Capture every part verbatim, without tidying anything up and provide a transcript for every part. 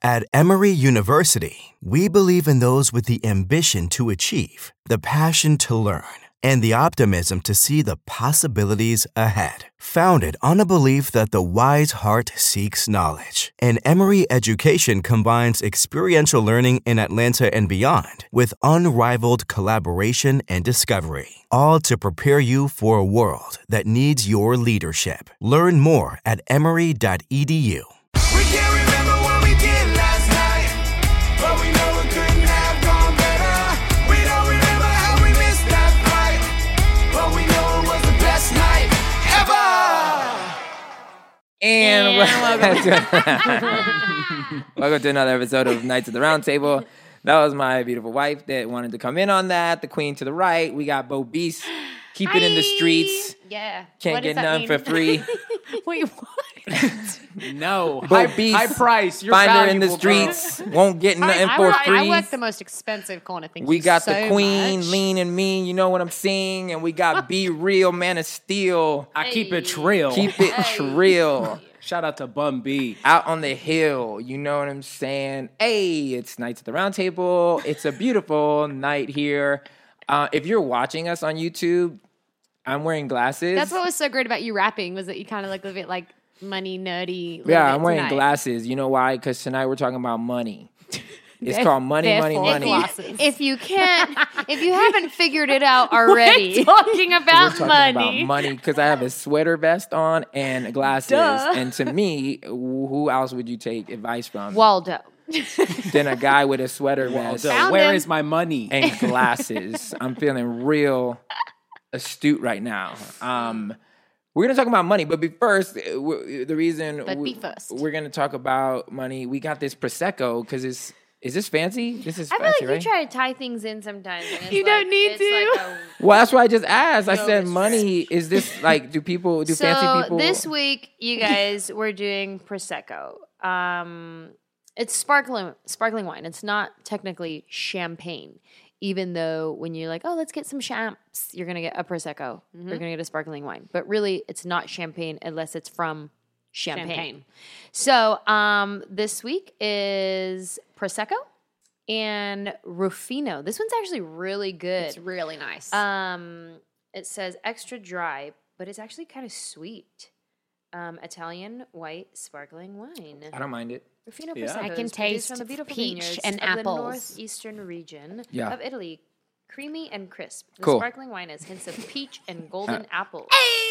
At Emory University, we believe in those with the ambition to achieve, the passion to learn, and the optimism to see the possibilities ahead. Founded on a belief that the wise heart seeks knowledge, and Emory education combines experiential learning in Atlanta and beyond with unrivaled collaboration and discovery, all to prepare you for a world that needs your leadership. Learn more at emory dot e d u. We can't remember what we did last night, but we know it couldn't have gone better. We don't remember how we missed that flight, but we know it was the best night ever. And, and welcome, to, welcome to another episode of Knights of the Round Table. That was my beautiful wife that wanted to come in on that. The queen to the right. We got Bo Beast. Keep Hi. it in the streets. Yeah. Can't What get does that none mean? for free. Wait, what? No. Bo High, Beast. high price. You're Find her in the valuable, girl. streets. Won't get nothing I, for I, free. I work the most expensive corner. Thank We you got so the queen, much. lean and mean. You know what I'm saying? And we got Be Real, Man of Steel. I keep it trill. Keep it trill. Shout out to Bum B. Out on the hill, you know what I'm saying? Hey, it's Knights at the Round Table. It's a beautiful night here. Uh, if you're watching us on YouTube, I'm wearing glasses. That's what was so great about you rapping was that you kind of look a bit like money nerdy. little yeah, bit I'm wearing tonight. glasses. You know why? Because tonight we're talking about money. It's Theref- called money, money, therefore money. glasses. If you can't, if you haven't figured it out already, Talking We're about talking money. about money because I have a sweater vest on and glasses. Duh. And to me, who else would you take advice from Waldo. than a guy with a sweater vest So Found where him. is my money? and glasses? I'm feeling real astute right now. Um, we're gonna talk about money, but be first, uh, w- the reason But we, be first. we're gonna talk about money. We got this prosecco because it's is this fancy? This is I feel fancy, like right? you try to tie things in sometimes. And it's You like, don't need it's to. Like a, Well, that's why I just asked. I No, said, it's money. Is this like? Do people? Do so fancy people? this week, you guys, we're doing prosecco. Um, it's sparkling sparkling wine. It's not technically champagne, even though when you're like, oh, let's get some champs, you're gonna get a prosecco. Mm-hmm. You're gonna get a sparkling wine, but really, it's not champagne unless it's from champagne. Champagne. So um, this week is prosecco and Rufino. This one's actually really good. It's really nice. Um, it says extra dry, but it's actually kind of sweet. Um, Italian white sparkling wine. I don't mind it. Rufino Yeah. Prosecco I can is produced taste from the beautiful peach vineyards and of apples. the northeastern region Yeah. of Italy. Creamy and crisp. The Cool. sparkling wine has hints of peach and golden apple.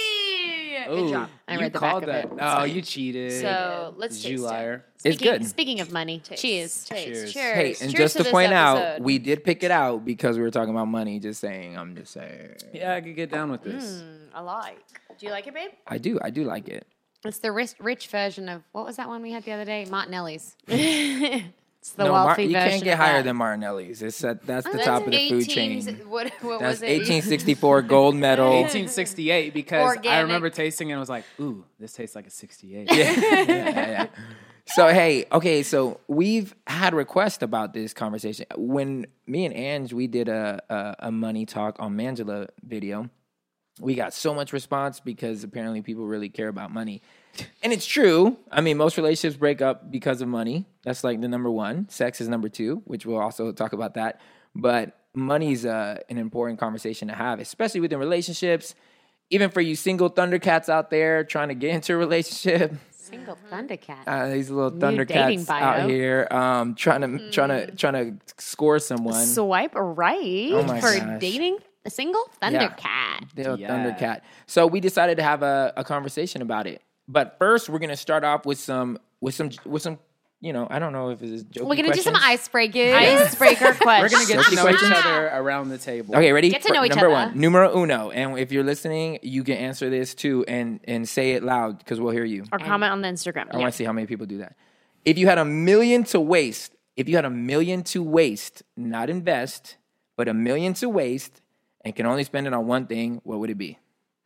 hey! Ooh, Good job. I you read the back called of that. it. It's Oh, fine. you cheated. So let's you taste it. liar. It's Speaking- good. Speaking of money, Taste, cheers. taste. Cheers. Cheers. Hey, and Cheers just to, this point out, episode. we did pick it out because we were talking about money. Just saying. I'm just saying. Yeah, I could get down with this. Mm, I like. Do you like it, babe? I do. I do like it. It's the rich, rich version of what was that one we had the other day? Martinelli's. It's the no, Mar- wealthy you version. can't get of higher that. than Martinelli's. It's at, that's the That's top of the food eighteen chain. What, what That's was it? eighteen sixty-four gold medal. eighteen sixty-eight because I Organic. remember tasting it and was like, ooh, this tastes like a sixty-eight. yeah, yeah, yeah, yeah. So hey, okay, so we've had requests about this conversation. When me and Ange we did a a, a money talk on Mangela video, we got so much response because apparently people really care about money. And it's true. I mean, most relationships break up because of money. That's like the number one. Sex is number two, which we'll also talk about that. But money's uh, an important conversation to have, especially within relationships. Even for you single Thundercats out there trying to get into a relationship. Single Thundercat. Uh, these little New dating Thundercats bio. out here, um, trying to trying to trying to score someone. Swipe right Oh my for gosh. dating a single Thundercat. They're a Yeah. Thundercat. So we decided to have a, a conversation about it. But first, we're gonna start off with some with some with some. You know, I don't know if it's jokey We're gonna do some questions. icebreakers. Icebreaker question. We're going to get Jokey to know each questions? other around the table. Okay, ready? Get to know each Number other. one, numero uno. And if you're listening, you can answer this too and and say it loud because we'll hear you. Or comment on the Instagram. I want to see how many people do that. If you had a million to waste, if you had a million to waste, not invest, but a million to waste, and can only spend it on one thing, what would it be?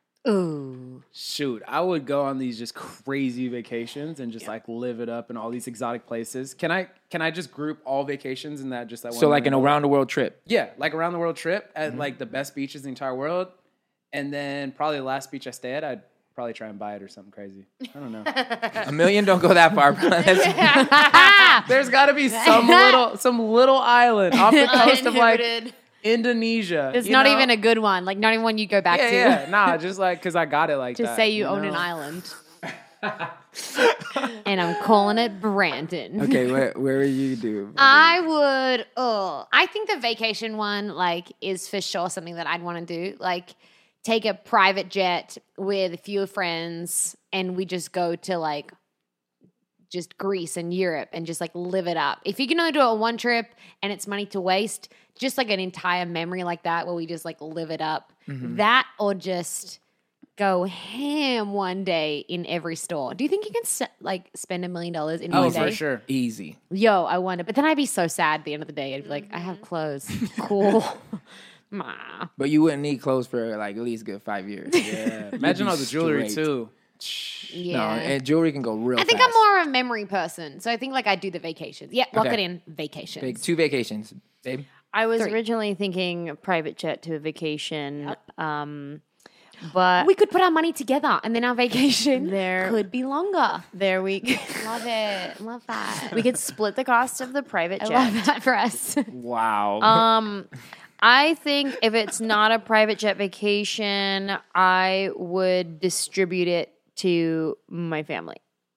Ooh. Shoot, I would go on these just crazy vacations and just like live it up in all these exotic places. Can I can I just group all vacations in that just that one? So like an million dollars? around the world trip. Yeah, like around the world trip at Mm-hmm. like the best beaches in the entire world. And then probably the last beach I stay at, I'd Probably try and buy it or something crazy. I don't know. A million don't go that far. Bro. That's- There's got to be some little some little island off the coast of like Uninhibited. Indonesia. It's you not know? even a good one. Like, not even one you go back Yeah, to. yeah. Nah, just like because I got it like Just that. say you, own an know? island. And I'm calling it Brandon. okay, where, where would you do? I would. Oh, I think the vacation one like is for sure something that I'd want to do. Like, take a private jet with a few friends, and we just go to like just Greece and Europe and just like live it up. If you can only do it on one trip and it's money to waste, just like an entire memory like that where we just like live it up. Mm-hmm. That or just go ham one day in every store. Do you think you can se- like spend a million dollars in Oh, one for day? sure. Easy. Yo, I wonder. But then I'd be so sad at the end of the day. I'd be like, I have clothes. Cool. Ma. But you wouldn't need clothes for like at least a good five years. Yeah. Imagine be all the jewelry straight. too. Yeah. No, and jewelry can go real I think fast. I'm more of a memory person. So I think like I do the vacations. Yeah, lock Okay. it in. Vacations. Big, two vacations, babe. I was Three. originally thinking a private jet to a vacation. Um, but We could put our money together and then our vacation There- could be longer. there we Love it. Love that. we could split the cost of the private I jet. love that for us. Wow. Um, I think if it's not a private jet vacation, I would distribute it to my family.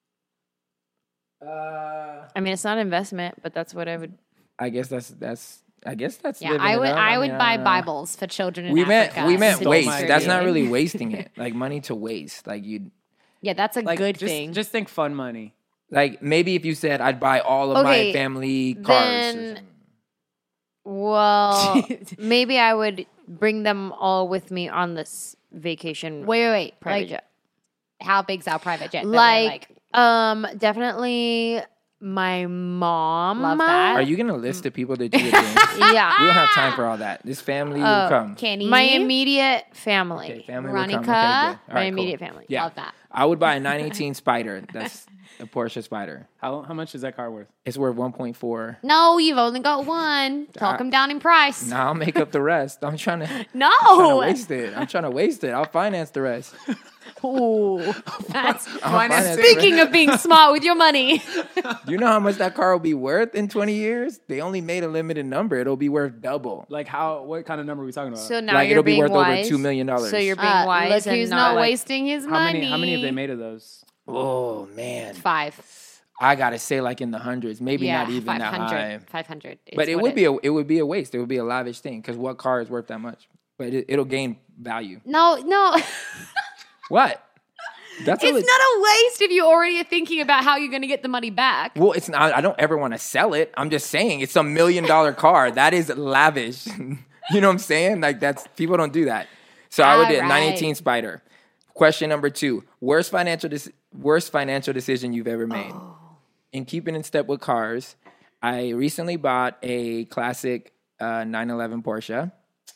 Uh, I mean, it's not an investment, but that's what I would. I guess that's that's. I guess that's. Yeah, living I it would up. I would mean, buy uh, Bibles for children in We Africa. meant we meant Stole waste. my That's not idea. really wasting it. Like money to waste. Like you, Yeah, that's a Like good just, thing. just think fun money. like maybe if you said I'd buy all of Okay, my family cars. or then- something. Well, maybe I would bring them all with me on this vacation. wait, wait, wait. private Like, jet. how big's our private jet? that we're Like, um, definitely my mom. Love that. Are you gonna list the people that you would bring? Yeah. We don't have time for all that. This family will Oh, come. Kenny, My immediate family. Okay, family will come. Okay, Veronica, good. All my right, cool. immediate family. Yeah, Love that. I would buy a nine eighteen Spider. That's a Porsche Spider. How how much is that car worth? It's worth one point four. No, you've only got one. Talk I- them down in price. Now I'll make up the rest. I'm trying to, trying to No. waste it. I'm trying to waste it. I'll finance the rest. Ooh, that's I'll finance the speaking of being smart with your money. rest. Do you know how much that car will be worth in twenty years? They only made a limited number. It'll be worth double. Like how? What kind of number are we talking about? So now Like, you're it'll be being worth over wise. two million dollars. So you're being Uh, wise. look and who's not, not like, wasting his how money. many how many have they made of those? Oh man, Five. I gotta say like in the hundreds, maybe Yeah, not even that high. five hundred. five hundred. is But it what would be a it would be a waste. It would be a lavish thing because what car is worth that much? But it, it'll gain value. No, no. What? That's a It's leg- not a waste if you already are thinking about how you're going to get the money back. Well, it's not. I don't ever want to sell it. I'm just saying it's a million dollar car. That is lavish. You know what I'm saying? Like that's people don't do that. So I would do a All nine right. eighteen Spider. Question number two: worst financial dec- worst financial decision you've ever made. Oh. In keeping in step with cars, I recently bought a classic uh, nine eleven Porsche.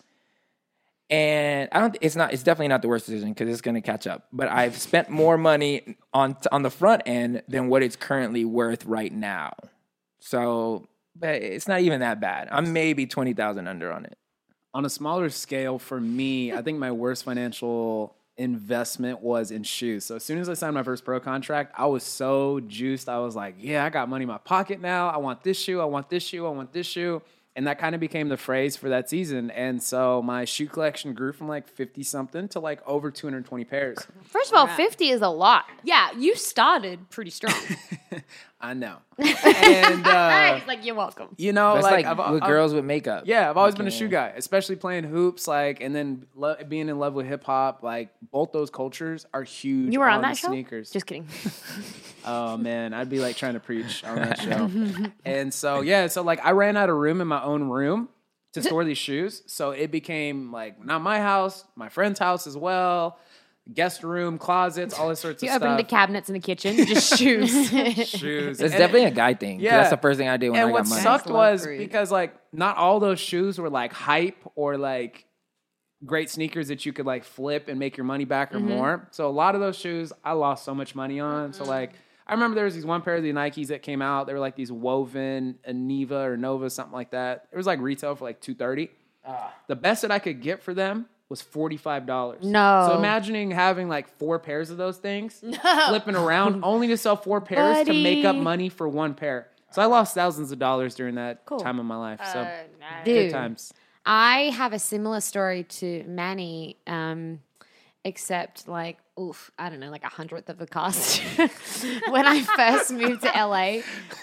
And I don't. It's not. It's definitely not the worst decision because it's going to catch up. But I've spent more money on on the front end than what it's currently worth right now. So, but it's not even that bad. I'm maybe twenty thousand under on it. On a smaller scale, for me, I think my worst financial investment was in shoes. So as soon as I signed my first pro contract, I was so juiced. I was like, yeah, I got money in my pocket now. I want this shoe. I want this shoe. I want this shoe. And that kind of became the phrase for that season. And so my shoe collection grew from like fifty something to like over two hundred twenty pairs. First of all, fifty is a lot. Yeah, you started pretty strong. I know. And, uh, It's like, you're welcome. you know, That's like, like, I've, with I've- girls with makeup. Yeah, I've always been a Okay. shoe guy, especially playing hoops, like, and then lo- being in love with hip hop. Like, both those cultures are huge. You were on the that show? Sneakers. Just kidding. Oh man, I'd be like trying to preach on that show. And so yeah, so like I ran out of room in my own room to store these shoes. So it became like not my house, my friend's house as well, guest room, closets, all this sorts You of open the stuff. cabinets in the kitchen, just shoes. Shoes. It's And- definitely a guy thing. Yeah, Yeah. that's the first thing I did when and I what got money. sucked Love was fruit. because like not all those shoes were like hype or like great sneakers that you could like flip and make your money back or more. So a lot of those shoes I lost so much money on. So like I remember there was these one pair of the Nikes that came out. They were like these woven Neva or Nova, something like that. It was like retail for like two thirty. The best that I could get for them was forty-five dollars. No. So imagining having like four pairs of those things, flipping around, only to sell four pairs to make up Buddy. money for one pair. So I lost thousands of dollars during that Cool. time of my life. So Uh, nice. good Dude. times. I have a similar story to Manny, um, except like, oof, I don't know, like a hundredth of the cost. When I first moved to L A,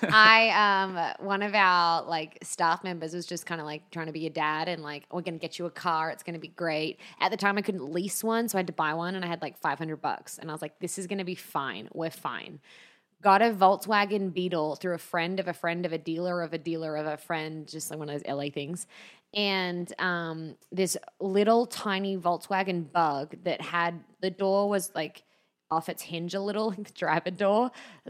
I um, one of our like staff members was just kind of like trying to be a dad and like, we're gonna get you a car, it's gonna be great. At the time, I couldn't lease one, so I had to buy one, and I had like five hundred bucks, and I was like, this is gonna be fine, we're fine. Got a Volkswagen Beetle through a friend of a friend of a dealer of a dealer of a friend, just like one of those L A things. And um, this little tiny Volkswagen Bug that had, the door was like off its hinge a little, the driver door.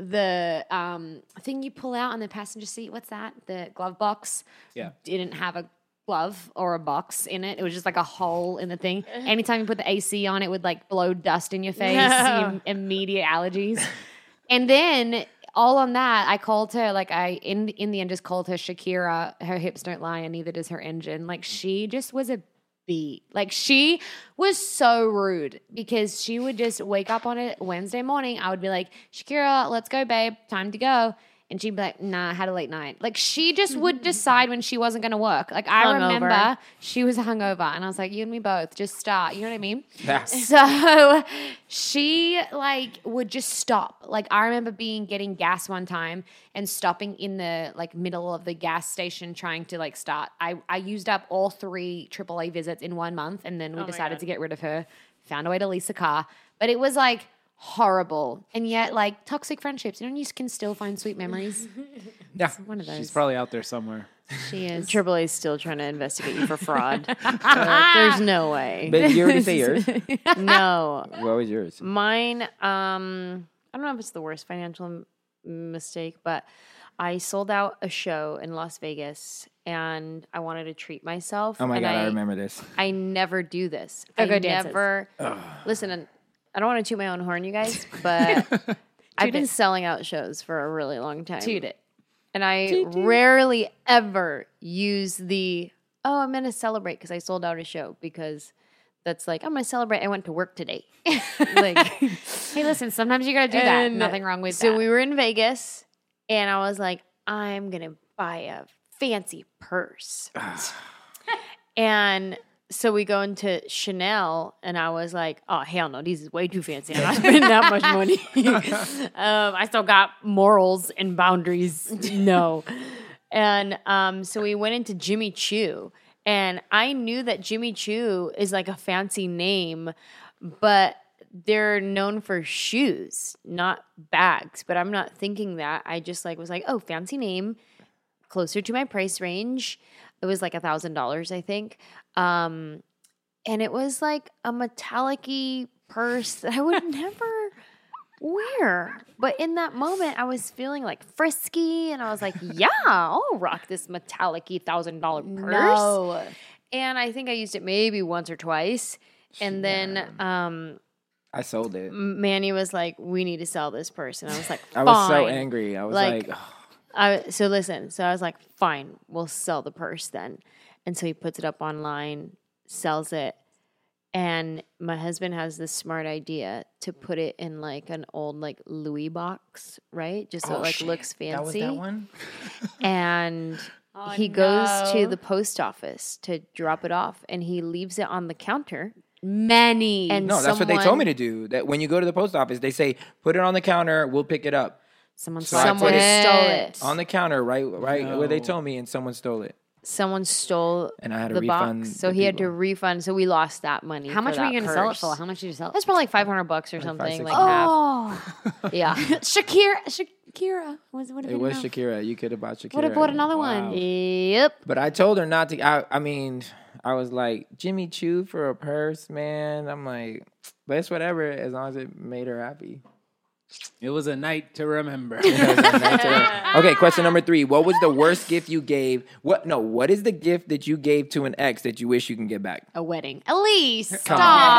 The um, thing you pull out on the passenger seat, what's that? The glove box? Yeah. Didn't have a glove or a box in it. It was just like a hole in the thing. Anytime you put the A C on, it would like blow dust in your face, No. immediate allergies. And then all on that, I called her, like I, in, in the end, just called her Shakira. Her hips don't lie, and neither does her engine. Like she just was a beat. Like she was so rude because she would just wake up on a Wednesday morning. I would be like, Shakira, let's go, babe. Time to go. And she'd be like, nah, I had a late night. Like she just would decide when she wasn't going to work. Like I Hungover. remember she was hungover, and I was like, you and me both, just start. You know what I mean? Yeah. So she like would just stop. Like I remember being getting gas one time and stopping in the like middle of the gas station trying to like start. I, I used up all three triple A visits in one month, and then we my decided God. to get rid of her. Found a way to lease a car. But it was like horrible. And yet like toxic friendships, you know, you can still find sweet memories. Yeah. One of those. She's probably out there somewhere. She is. Triple A's still trying to investigate you for fraud. Uh, there's no way. But you already say yours. No. What was yours? Mine, um, I don't know if it's the worst financial m- mistake, but I sold out a show in Las Vegas and I wanted to treat myself. Oh my and God, I, I remember this. I never do this. Go I go dances. never listen. And I don't want to toot my own horn, you guys, but I've been it. selling out shows for a really long time. Toot it. And I rarely ever use the, oh, I'm going to celebrate because I sold out a show, because that's like, I'm going to celebrate. I went to work today. Like, Hey, listen, sometimes you got to do that. and Nothing wrong with so that. we were in Vegas and I was like, I'm going to buy a fancy purse. And so we go into Chanel and I was like, oh, hell no, these is way too fancy. I'm not spending that much money. um, I still got morals and boundaries. No. And um, so we went into Jimmy Choo. And I knew that Jimmy Choo is like a fancy name, but they're known for shoes, not bags. But I'm not thinking that. I just like was like, oh, fancy name, closer to my price range. It was like a thousand dollars, I think. Um, and it was like a metallic-y purse that I would never wear. But in that moment, I was feeling like frisky, and I was like, yeah, I'll rock this metallic-y thousand dollar purse. No. And I think I used it maybe once or twice. And then um, I sold it. Manny was like, we need to sell this purse. And I was like, I was so "Fine." angry. I was Like, like, I, so listen, so I was like, fine, we'll sell the purse then. And so he puts it up online, sells it. And my husband has this smart idea to put it in like an old like Louis box, right? Just so oh, it like shit. looks fancy. That was that one? And Oh, he goes to no. the post office to drop it off, and he leaves it on the counter. Many. And No, that's what they told someone- me to do. That when you go to the post office, they say, put it on the counter, we'll pick it up. Someone So I stole Someone put it. stole it. On the counter, right right where they No. told me, and someone stole it. Someone stole And I had to the refund box, so the he had to people. refund. So we lost that money. How for much were that you going to sell it purse. for? How much did you sell it? That's probably like five hundred bucks or five, something. six Like hundred. half. Oh, Yeah. Shakira, Shakira was would have It been was enough. Shakira. You could have bought Shakira. Would have bought another Wow. one. Yep. But I told her not to. I, I mean, I was like, Jimmy Choo for a purse, man. I'm like, but it's whatever as long as it made her happy. It was a night to remember. Okay, question number three. What was the worst gift you gave? What? No, what is the gift that you gave to an ex that you wish you can get back? A wedding. Elise, stop.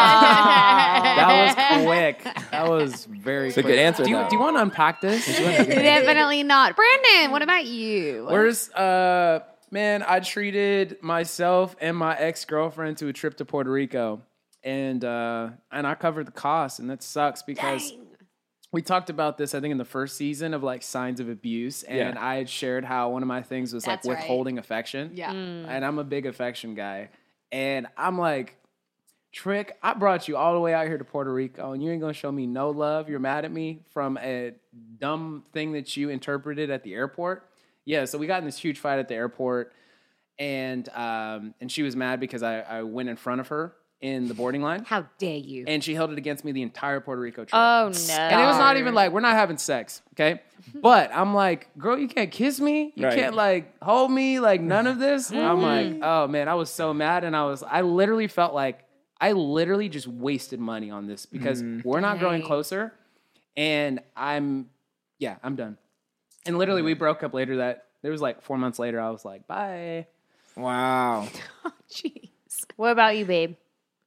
That was quick. That was very It's a quick. good answer, Do you, though. do you want to unpack this? Definitely not. Brandon, what about you? Where's uh Man, I treated myself and my ex-girlfriend to a trip to Puerto Rico. And uh, and I covered the cost, and that sucks because we talked about this, I think, in the first season of like signs of abuse. And Yeah. I had shared how one of my things was That's like right. withholding affection. Yeah. And I'm a big affection guy. And I'm like, Trick, I brought you all the way out here to Puerto Rico, and you ain't gonna show me no love. You're mad at me from a dumb thing that you interpreted at the airport. Yeah, so we got in this huge fight at the airport, and um, and she was mad because I, I went in front of her in the boarding line, How dare you? and she held it against me the entire Puerto Rico trip. Oh, no. And it was not even like, we're not having sex, okay? But I'm like, girl, you can't kiss me. You Right. can't like hold me, like none of this. I'm like, oh man, I was so mad. And I was, I literally felt like, I literally just wasted money on this because we're not growing Dang. closer. And I'm, yeah, I'm done. And literally we broke up later that, there was like four months later, I was like, bye. Wow. Jeez. What about you, babe?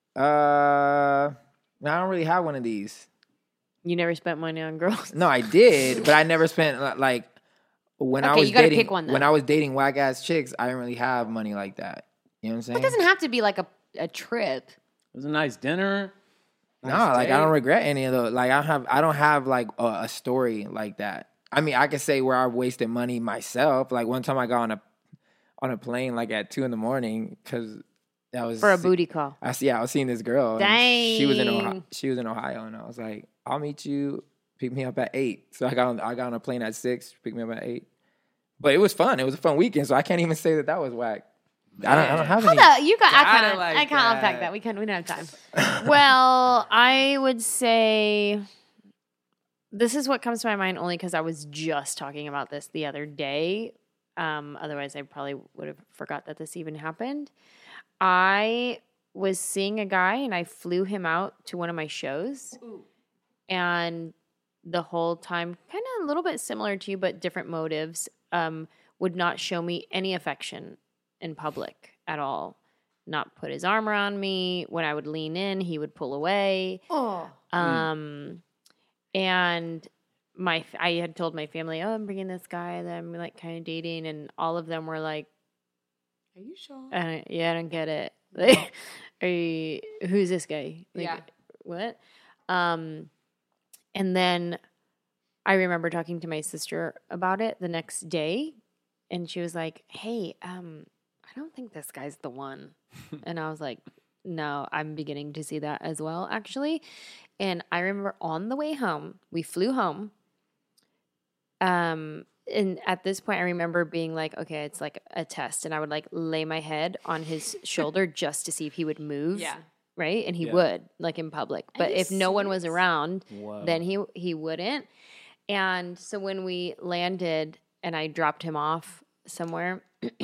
Uh, I don't really have one of these. You never spent money on girls. No, I did, but I never spent li- like when I Okay, was you gotta dating. pick one, though. when I was dating whack ass chicks, I didn't really have money like that. You know what I'm saying? It doesn't have to be like a, a trip. It was a nice dinner. No, nice like date. I don't regret any of those. Like I don't have, I don't have like a, a story like that. I mean, I could say where I wasted money myself. Like one time I got on a on a plane like at two in the morning because that was For a booty call. I see. I was seeing this girl. and She was in Ohio. Dang. She was in Ohio, and I was like, "I'll meet you. Pick me up at eight." So I got on. I got on a plane at six. Pick me up at eight. But it was fun. It was a fun weekend. So I can't even say that that was whack. I don't. I don't have Hold any. up, you got. I Kinda can't. like I can't that. unpack that. We can't. We don't have time. Well, I would say this is what comes to my mind only because I was just talking about this the other day. Um, otherwise, I probably would have forgot that this even happened. I was seeing a guy and I flew him out to one of my shows. And the whole time, kind of a little bit similar to you, but different motives, um, would not show me any affection in public at all. Not put his arm around me. When I would lean in, he would pull away. Oh. Um, and my I had told my family, oh, I'm bringing this guy that I'm like kind of dating, and all of them were like, Are you sure? uh, yeah, I don't get it. Like, are you, who's this guy? Like, Yeah. what? Um, and then I remember talking to my sister about it the next day, and she was like, "Hey, um, I don't think this guy's the one." And I was like, "No, I'm beginning to see that as well, actually." And I remember on the way home, we flew home. Um, and at this point, I remember being like, "Okay, it's like a test," and I would like lay my head on his shoulder just to see if he would move. Yeah. Right, and he Yeah. would like in public, but you if no one was serious? around, Whoa. then he he wouldn't. And so when we landed and I dropped him off somewhere,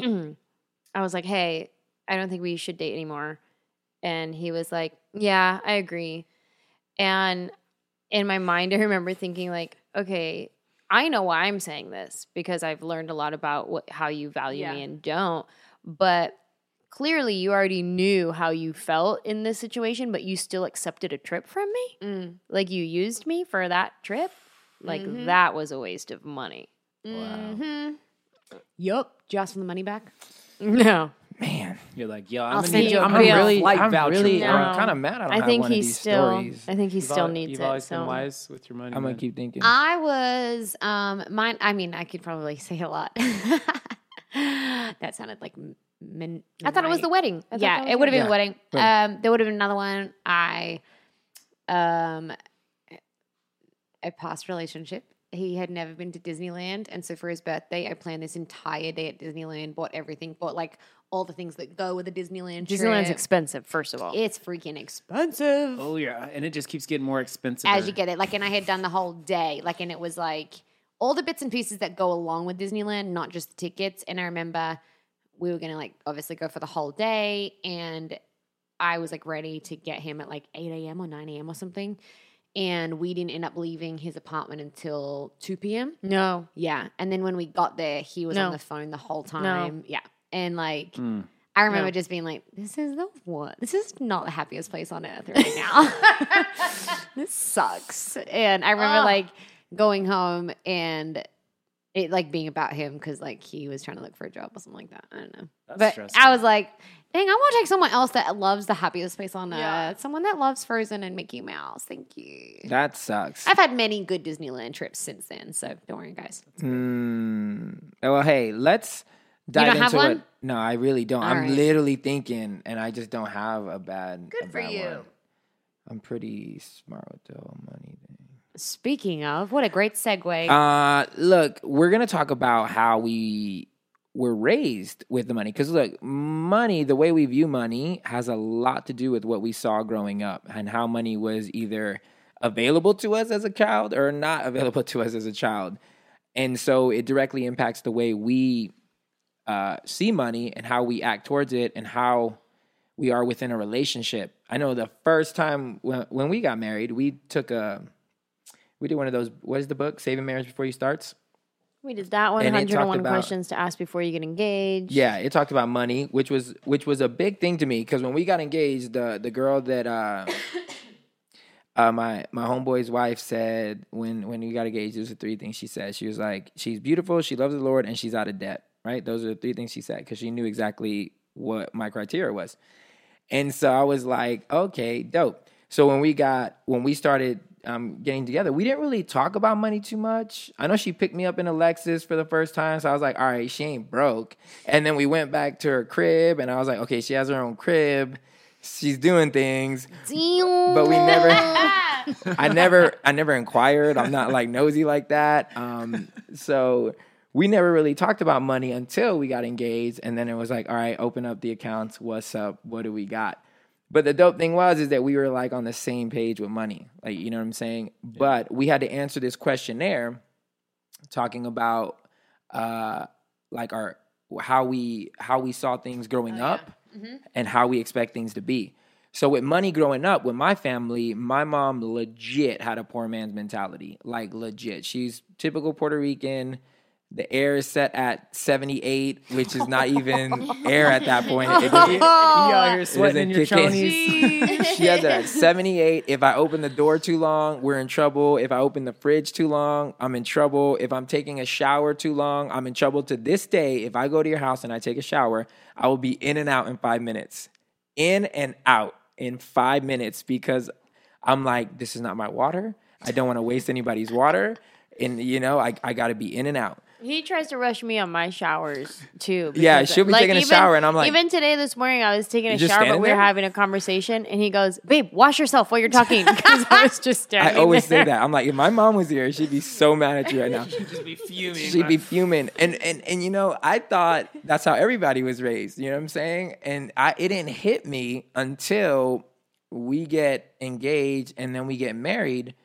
I was like, "Hey, I don't think we should date anymore." And he was like, "Yeah, I agree." And in my mind, I remember thinking like, "Okay, I know why I'm saying this because I've learned a lot about what how you value Yeah. me and don't." But clearly, you already knew how you felt in this situation, but you still accepted a trip from me. Mm. Like you used me for that trip. Like Mhm. that was a waste of money. Mm-hmm. Yup. Just for the money back. No, Man, You're like, yo, I'll I'm, send gonna you a I'm bill. a really, flight I'm voucher. really, No. I'm kind of mad. I don't I have think one he of these still. stories. I think he You've still al- needs You've it. always So been wise with your money. I'm gonna man. keep thinking. I was um mine. I mean, I could probably say a lot. That sounded like min- I thought it was the wedding. I thought that Yeah, was it would have been Yeah. the wedding. Right. Um, there would have been another one. I, um, a past relationship. He had never been to Disneyland, and so for his birthday, I planned this entire day at Disneyland. Bought everything. Bought like all the things that go with a Disneyland. Disneyland's trip. expensive, first of all. It's freaking expensive. Oh yeah, and it just keeps getting more expensive As you get it. Like, and I had done the whole day. Like, and it was like all the bits and pieces that go along with Disneyland, not just the tickets. And I remember we were gonna like obviously go for the whole day, and I was like ready to get him at like eight a.m. or nine a.m. or something. And we didn't end up leaving his apartment until two p.m. No. Yeah. And then when we got there, he was No. on the phone the whole time. Yeah. And like, Mm. I remember No. just being like, this is the what? This is not the happiest place on earth right now. This sucks. And I remember Ugh. like going home and it like being about him because like he was trying to look for a job or something like that. I don't know. That's but stressful. I was like, dang, I want to take someone else that loves the happiest place on Yeah. earth. Someone that loves Frozen and Mickey Mouse. Thank you. That sucks. I've had many good Disneyland trips since then, so don't worry, guys. Mm. Well, hey, let's dive don't have into one? it. No, I really don't. All I'm right. literally thinking, and I just don't have a bad. Good a for bad you. one. I'm pretty smart with the whole money thing. Speaking of, what a great segue. Uh, look, we're gonna talk about how we were raised with the money. Because look, money, the way we view money, has a lot to do with what we saw growing up and how money was either available to us as a child or not available to us as a child. And so it directly impacts the way we uh, see money and how we act towards it and how we are within a relationship. I know the first time when, when we got married, we took a, we did one of those, what is the book? Saving Marriage Before You Starts? We did that one. And it one hundred one talked about- questions to ask before you get engaged. Yeah, it talked about money, which was which was a big thing to me because when we got engaged, the the girl that uh, uh, my my homeboy's wife said when when we got engaged, there's the three things she said. She was like, she's beautiful, she loves the Lord, and she's out of debt. Right? Those are the three things she said because she knew exactly what my criteria was. And so I was like, okay, dope. So when we got when we started um, getting together, we didn't really talk about money too much. I know she picked me up in a Lexus for the first time, so I was like, all right, she ain't broke. And then we went back to her crib, and I was like, okay, she has her own crib, she's doing things, but we never. I never, I never inquired. I'm not like nosy like that. Um, so we never really talked about money until we got engaged, and then it was like, all right, open up the accounts. What's up? What do we got? But the dope thing was is that we were like on the same page with money. Like, you know what I'm saying? Yeah. But we had to answer this questionnaire talking about uh, like our how we how we saw things growing oh, up yeah. mm-hmm. and how we expect things to be. So with money growing up with my family, my mom legit had a poor man's mentality. Like legit. She's typical Puerto Rican. The air is set at seventy-eight, which is not even air at that point. It doesn't, you out here sweating in your chonies. She has it at seventy-eight. If I open the door too long, we're in trouble. If I open the fridge too long, I'm in trouble. If I'm taking a shower too long, I'm in trouble. To this day, if I go to your house and I take a shower, I will be in and out in five minutes. In and out in five minutes because I'm like, this is not my water. I don't want to waste anybody's water. And, you know, I, I got to be in and out. He tries to rush me on my showers too. Because, yeah, she'll be like, taking a even, shower, and I'm like, even today this morning, I was taking a just shower, but standing we were there? having a conversation, and he goes, "Babe, wash yourself while you're talking." Because I was just standing. I always there. say that. I'm like, if my mom was here, she'd be so mad at you right now. She'd just be fuming. She'd be fuming, and and and you know, I thought that's how everybody was raised. You know what I'm saying? And I it didn't hit me until we get engaged, and then we get married.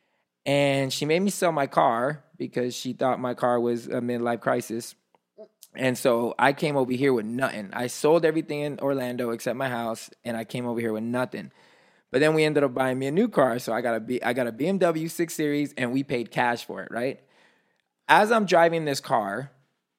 And she made me sell my car because she thought my car was a midlife crisis. And so I came over here with nothing. I sold everything in Orlando except my house, and I came over here with nothing. But then we ended up buying me a new car. So I got a, B, I got a B M W six Series, and we paid cash for it, right? As I'm driving this car,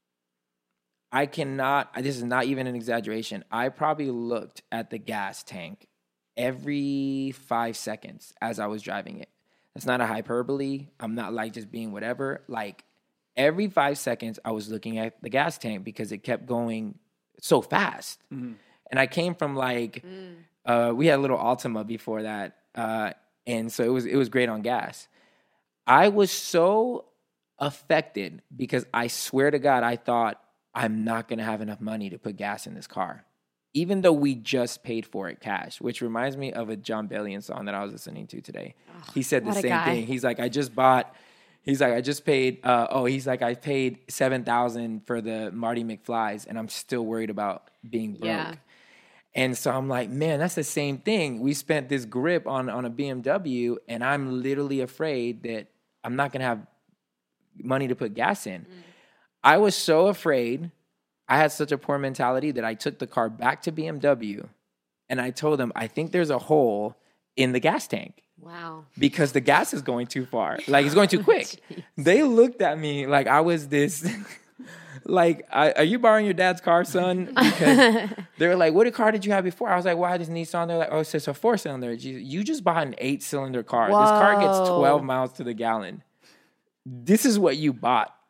I cannot, this is not even an exaggeration, I probably looked at the gas tank every five seconds as I was driving it. It's not a hyperbole. I'm not like just being whatever. Like every five seconds, I was looking at the gas tank because it kept going so fast. Mm-hmm. And I came from like, mm. uh, we had a little Altima before that. Uh, and so it was, it was great on gas. I was so affected because I swear to God, I thought I'm not going to have enough money to put gas in this car. Even though we just paid for it cash, which reminds me of a John Bellion song that I was listening to today. Oh, he said the same guy. thing. He's like, I just bought, he's like, I just paid, uh, oh, he's like, I paid seven thousand dollars for the Marty McFlys, and I'm still worried about being broke. Yeah. And so I'm like, man, that's the same thing. We spent this grip on, on a B M W, and I'm literally afraid that I'm not going to have money to put gas in. Mm. I was so afraid. I had such a poor mentality that I took the car back to B M W and I told them, I think there's a hole in the gas tank. Wow. Because the gas is going too far. Like, it's going too quick. They looked at me like I was this, like, are you borrowing your dad's car, son? Because they were like, what car did you have before? I was like, well, I had this Nissan. They're like, oh, it's just a four-cylinder. You just bought an eight-cylinder car. Whoa. This car gets twelve miles to the gallon. This is what you bought.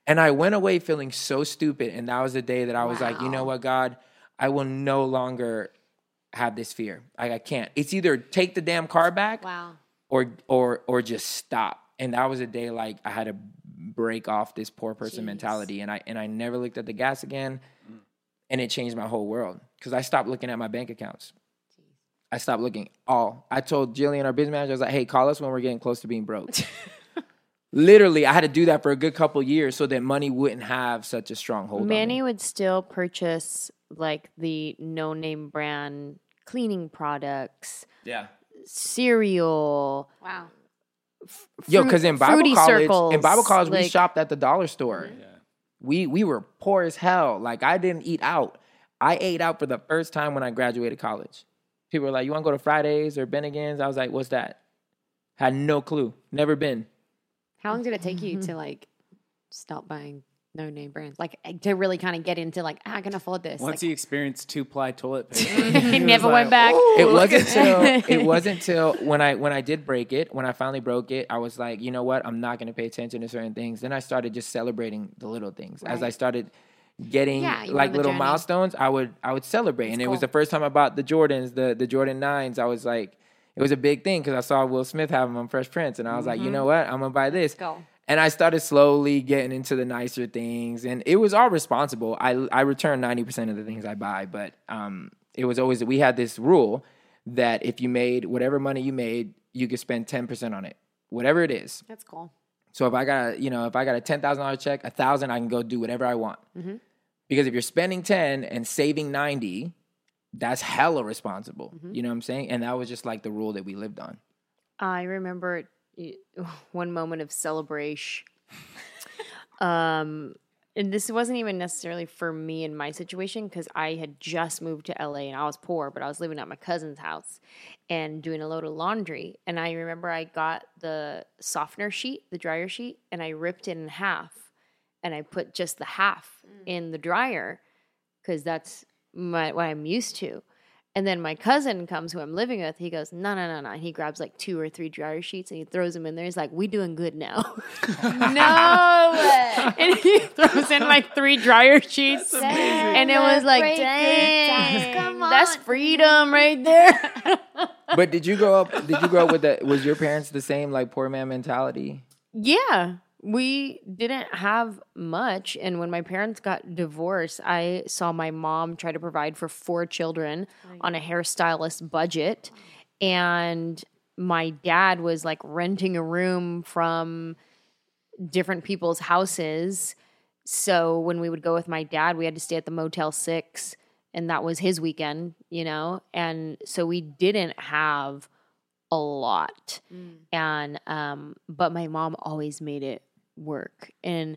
And I went away feeling so stupid. And that was the day that I was like, you know Wow. what, God, I will no longer have this fear. Like, I can't. It's either take the damn car back Wow. or or or just stop. And that was a day like I had to break off this poor person Jeez. mentality. And I and I never looked at the gas again. And it changed my whole world because I stopped looking at my bank accounts. I stopped looking all. I told Jillian, our business manager, I was like, hey, call us when we're getting close to being broke. Literally, I had to do that for a good couple years so that money wouldn't have such a strong hold on me. Manny would still purchase like the no name brand cleaning products, Yeah. cereal. Wow. Yo, fruit- because in Bible fruity college, circles, in Bible college, we like- shopped at the dollar store. We we were poor as hell. Like I didn't eat out. I ate out for the first time when I graduated college. People were like, "You want to go to Fridays or Bennigan's?" I was like, "What's that?" Had no clue. Never been. How long did it take you to like stop buying no name brands? Like to really kind of get into like I can afford this. Once like, he experienced two ply toilet paper, He never went back. It wasn't till it wasn't till when I when I did break it, when I finally broke it, I was like, you know what? I'm not gonna pay attention to certain things. Then I started just celebrating the little things. As I Right. started getting Yeah, you were like on the little journey. milestones, I would I would celebrate. and it was cool. the first time I bought the Jordans, the the Jordan nines. I was like, it was a big thing because I saw Will Smith have them on Fresh Prince, and I was like, you know what? I'm gonna buy this. go. And I started slowly getting into the nicer things, and it was all responsible. I I returned ninety percent of the things I buy, but um, it was always we had this rule that if you made whatever money you made, you could spend ten percent on it, whatever it is. That's cool. So if I got a, you know if I got a ten thousand dollar check, a thousand I can go do whatever I want. Mm-hmm. Because if you're spending ten and saving ninety, that's hella responsible. Mm-hmm. You know what I'm saying? And that was just like the rule that we lived on. I remember y- one moment of celebration. um, and this wasn't even necessarily for me in my situation because I had just moved to L A and I was poor, but I was living at my cousin's house and doing a load of laundry. And I remember I got the softener sheet, the dryer sheet, and I ripped it in half and I put just the half in the dryer because that's my, what I'm used to. And then my cousin comes, who I'm living with. He goes, no, no, no, no. And he grabs like two or three dryer sheets and he throws them in there. He's like, we doing good now. no. And he throws in like three dryer sheets. And it was like, Celebrate good times. dang, Come that's on. freedom right there. But did you grow up? Did you grow up with that? Was your parents the same like poor man mentality? Yeah, we didn't have much. And when my parents got divorced, I saw my mom try to provide for four children on a hairstylist budget. And my dad was like renting a room from different people's houses. So when we would go with my dad, we had to stay at the Motel six. And that was his weekend, you know? And so we didn't have a lot. And, um, but my mom always made it work. And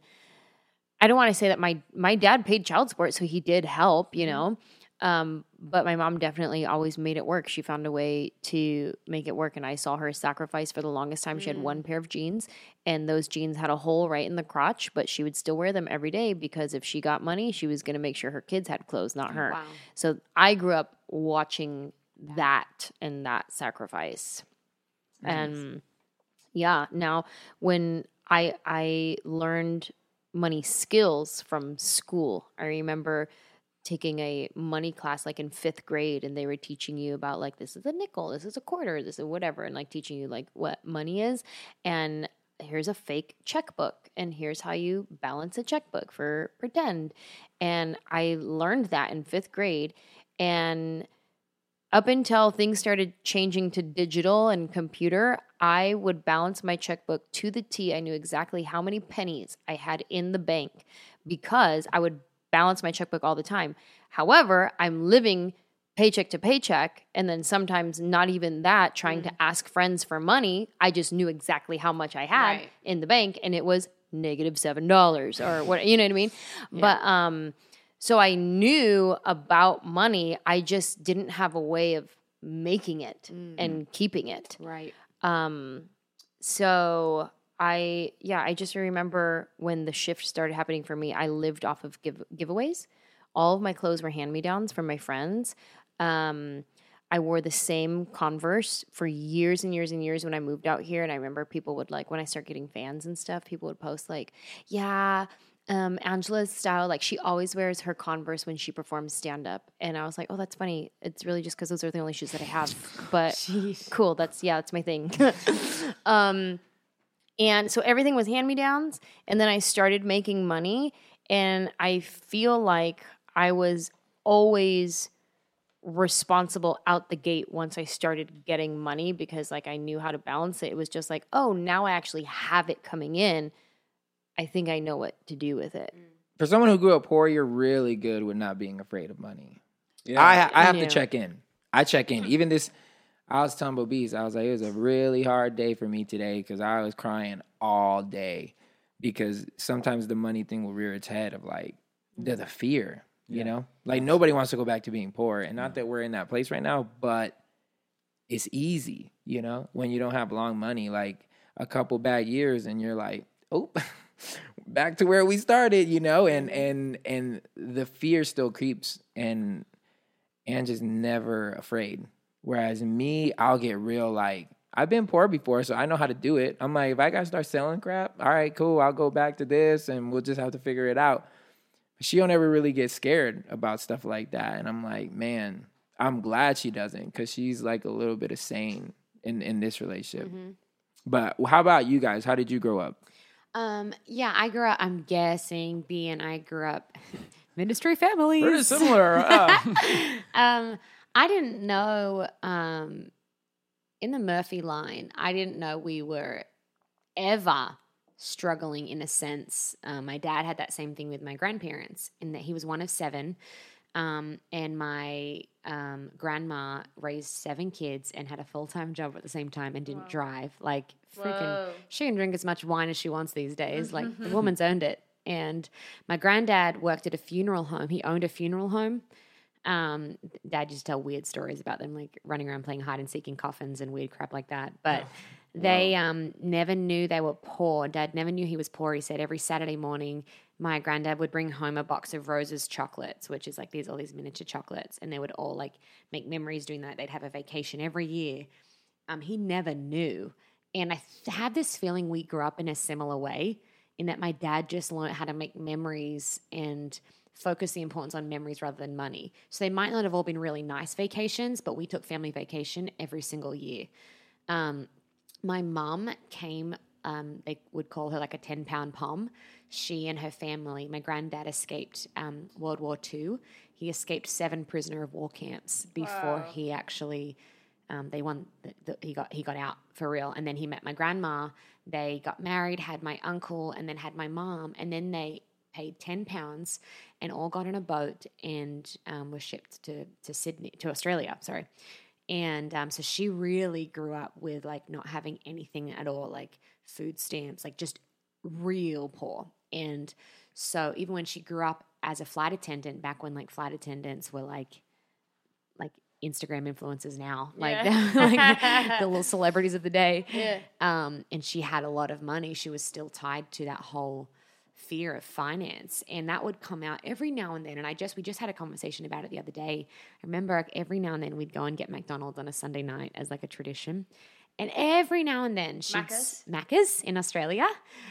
I don't want to say that my, my dad paid child support, so he did help, you know? Um, but my mom definitely always made it work. She found a way to make it work. And I saw her sacrifice for the longest time. She had one pair of jeans and those jeans had a hole right in the crotch, but she would still wear them every day because if she got money, she was going to make sure her kids had clothes, not her. Wow. So I grew up watching that and that sacrifice. And yeah, now when I I learned money skills from school, I remember taking a money class like in fifth grade and they were teaching you about like this is a nickel, this is a quarter, this is whatever, and like teaching you like what money is. And here's a fake checkbook and here's how you balance a checkbook for pretend. And I learned that in fifth grade. And up until things started changing to digital and computer, I would balance my checkbook to the T. I knew exactly how many pennies I had in the bank because I would balance my checkbook all the time. However, I'm living paycheck to paycheck, and then sometimes not even that, trying to ask friends for money. I just knew exactly how much I had Right. in the bank, and it was negative seven dollars or what, you know what I mean? But um, so I knew about money. I just didn't have a way of making it and keeping it. Right. Um, so I, yeah, I just remember when the shift started happening for me, I lived off of give, giveaways. All of my clothes were hand-me-downs from my friends. Um, I wore the same Converse for years and years and years when I moved out here. And I remember people would like, when I start getting fans and stuff, people would post like, yeah, um, Angela's style, like she always wears her Converse when she performs stand up. And I was like, oh, that's funny. It's really just because those are the only shoes that I have. But cool. That's, yeah, that's my thing. um, and so everything was hand me downs. And then I started making money. And I feel like I was always responsible out the gate once I started getting money because like I knew how to balance it. It was just like, oh, now I actually have it coming in. I think I know what to do with it. For someone who grew up poor, you're really good with not being afraid of money. Yeah. I I have Yeah. to check in. I check in. Even this, I was telling Bo Beast, I was like, it was a really hard day for me today because I was crying all day because sometimes the money thing will rear its head of like the, the fear, you know? Like nobody wants to go back to being poor. And not that we're in that place right now, but it's easy, you know? When you don't have long money, like a couple bad years and you're like, oh, back to where we started, you know, and and and the fear still creeps, and and just never afraid. Whereas me, I'll get real like I've been poor before, so I know how to do it. I'm like, if I gotta start selling crap, all right, cool, I'll go back to this, and we'll just have to figure it out. She don't ever really get scared about stuff like that, and I'm like, man, I'm glad she doesn't, because she's like a little bit of sane in in this relationship. Mm-hmm. But how about you guys? How did you grow up? Um, yeah, I grew up, I'm guessing, B and I grew up ministry families. Very similar. Uh, um, I didn't know, um, in the Murphy line, I didn't know we were ever struggling in a sense. Um, my dad had that same thing with my grandparents in that he was one of seven. Um, and my um, grandma raised seven kids and had a full-time job at the same time and didn't drive. Like, freaking, Whoa. she can drink as much wine as she wants these days. Like, the woman's earned it. And my granddad worked at a funeral home. He owned a funeral home. Um, Dad used to tell weird stories about them, like running around playing hide and seek in coffins and weird crap like that. But they um, never knew they were poor. Dad never knew he was poor. He said every Saturday morning, my granddad would bring home a box of Rose's chocolates, which is like these all these miniature chocolates, and they would all like make memories doing that. They'd have a vacation every year. Um, he never knew, and I th- had this feeling we grew up in a similar way, in that my dad just learned how to make memories and focus the importance on memories rather than money. So they might not have all been really nice vacations, but we took family vacation every single year. Um, my mom came, um, they would call her like a ten-pound pom. She and her family, my granddad escaped um, World War Two. He escaped seven prisoner of war camps before Wow. he actually, um, they won, the, the, he got he got out for real. And then he met my grandma. They got married, had my uncle, and then had my mom. And then they paid ten pounds and all got on a boat and um, were shipped to, to Sydney, to Australia, sorry. And um, so she really grew up with like not having anything at all, like food stamps, like just real poor. And so even when she grew up as a flight attendant, back when like flight attendants were like, like Instagram influencers now, like, Yeah. like the little celebrities of the day. Yeah. Um, and she had a lot of money. She was still tied to that whole fear of finance, and that would come out every now and then. And I just we just had a conversation about it the other day. I remember like, every now and then we'd go and get McDonald's on a Sunday night as like a tradition, and every now and then she'd Macca's? Macca's in Australia,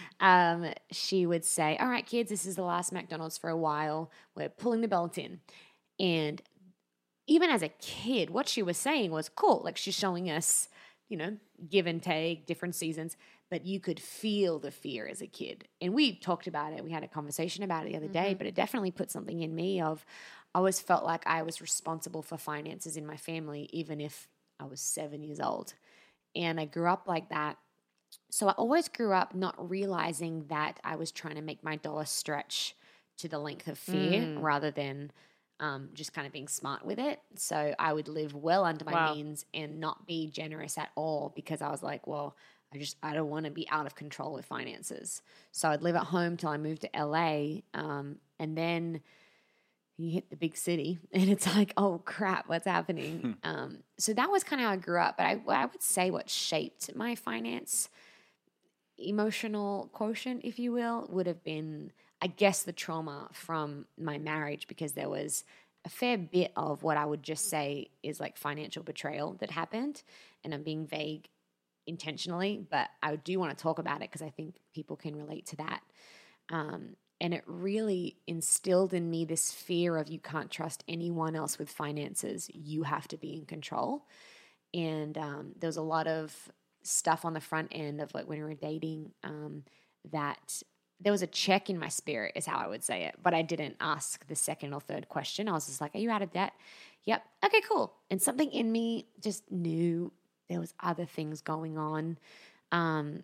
um, she would say, "All right, kids, this is the last McDonald's for a while. We're pulling the belt in," and even as a kid, what she was saying was cool. Like she's showing us, you know, give and take, different seasons. But you could feel the fear as a kid. And we talked about it. We had a conversation about it the other day, but it definitely put something in me of I always felt like I was responsible for finances in my family, even if I was seven years old. And I grew up like that. So I always grew up not realizing that I was trying to make my dollar stretch to the length of fear rather than um, just kind of being smart with it. So I would live well under my Wow. means and not be generous at all because I was like, well, I just, I don't want to be out of control with finances. So I'd live at home till I moved to L A. Um, and then you hit the big city and it's like, oh crap, what's happening? um, so that was kind of how I grew up. But I, I would say what shaped my finance emotional quotient, if you will, would have been, I guess, the trauma from my marriage, because there was a fair bit of what I would just say is like financial betrayal that happened. And I'm being vague intentionally, but I do want to talk about it because I think people can relate to that. Um, and it really instilled in me this fear of you can't trust anyone else with finances. You have to be in control. And um, there was a lot of stuff on the front end of like when we were dating um, that there was a check in my spirit is how I would say it. But I didn't ask the second or third question. I was just like, are you out of debt? Yep. Okay, cool. And something in me just knew there was other things going on. Um,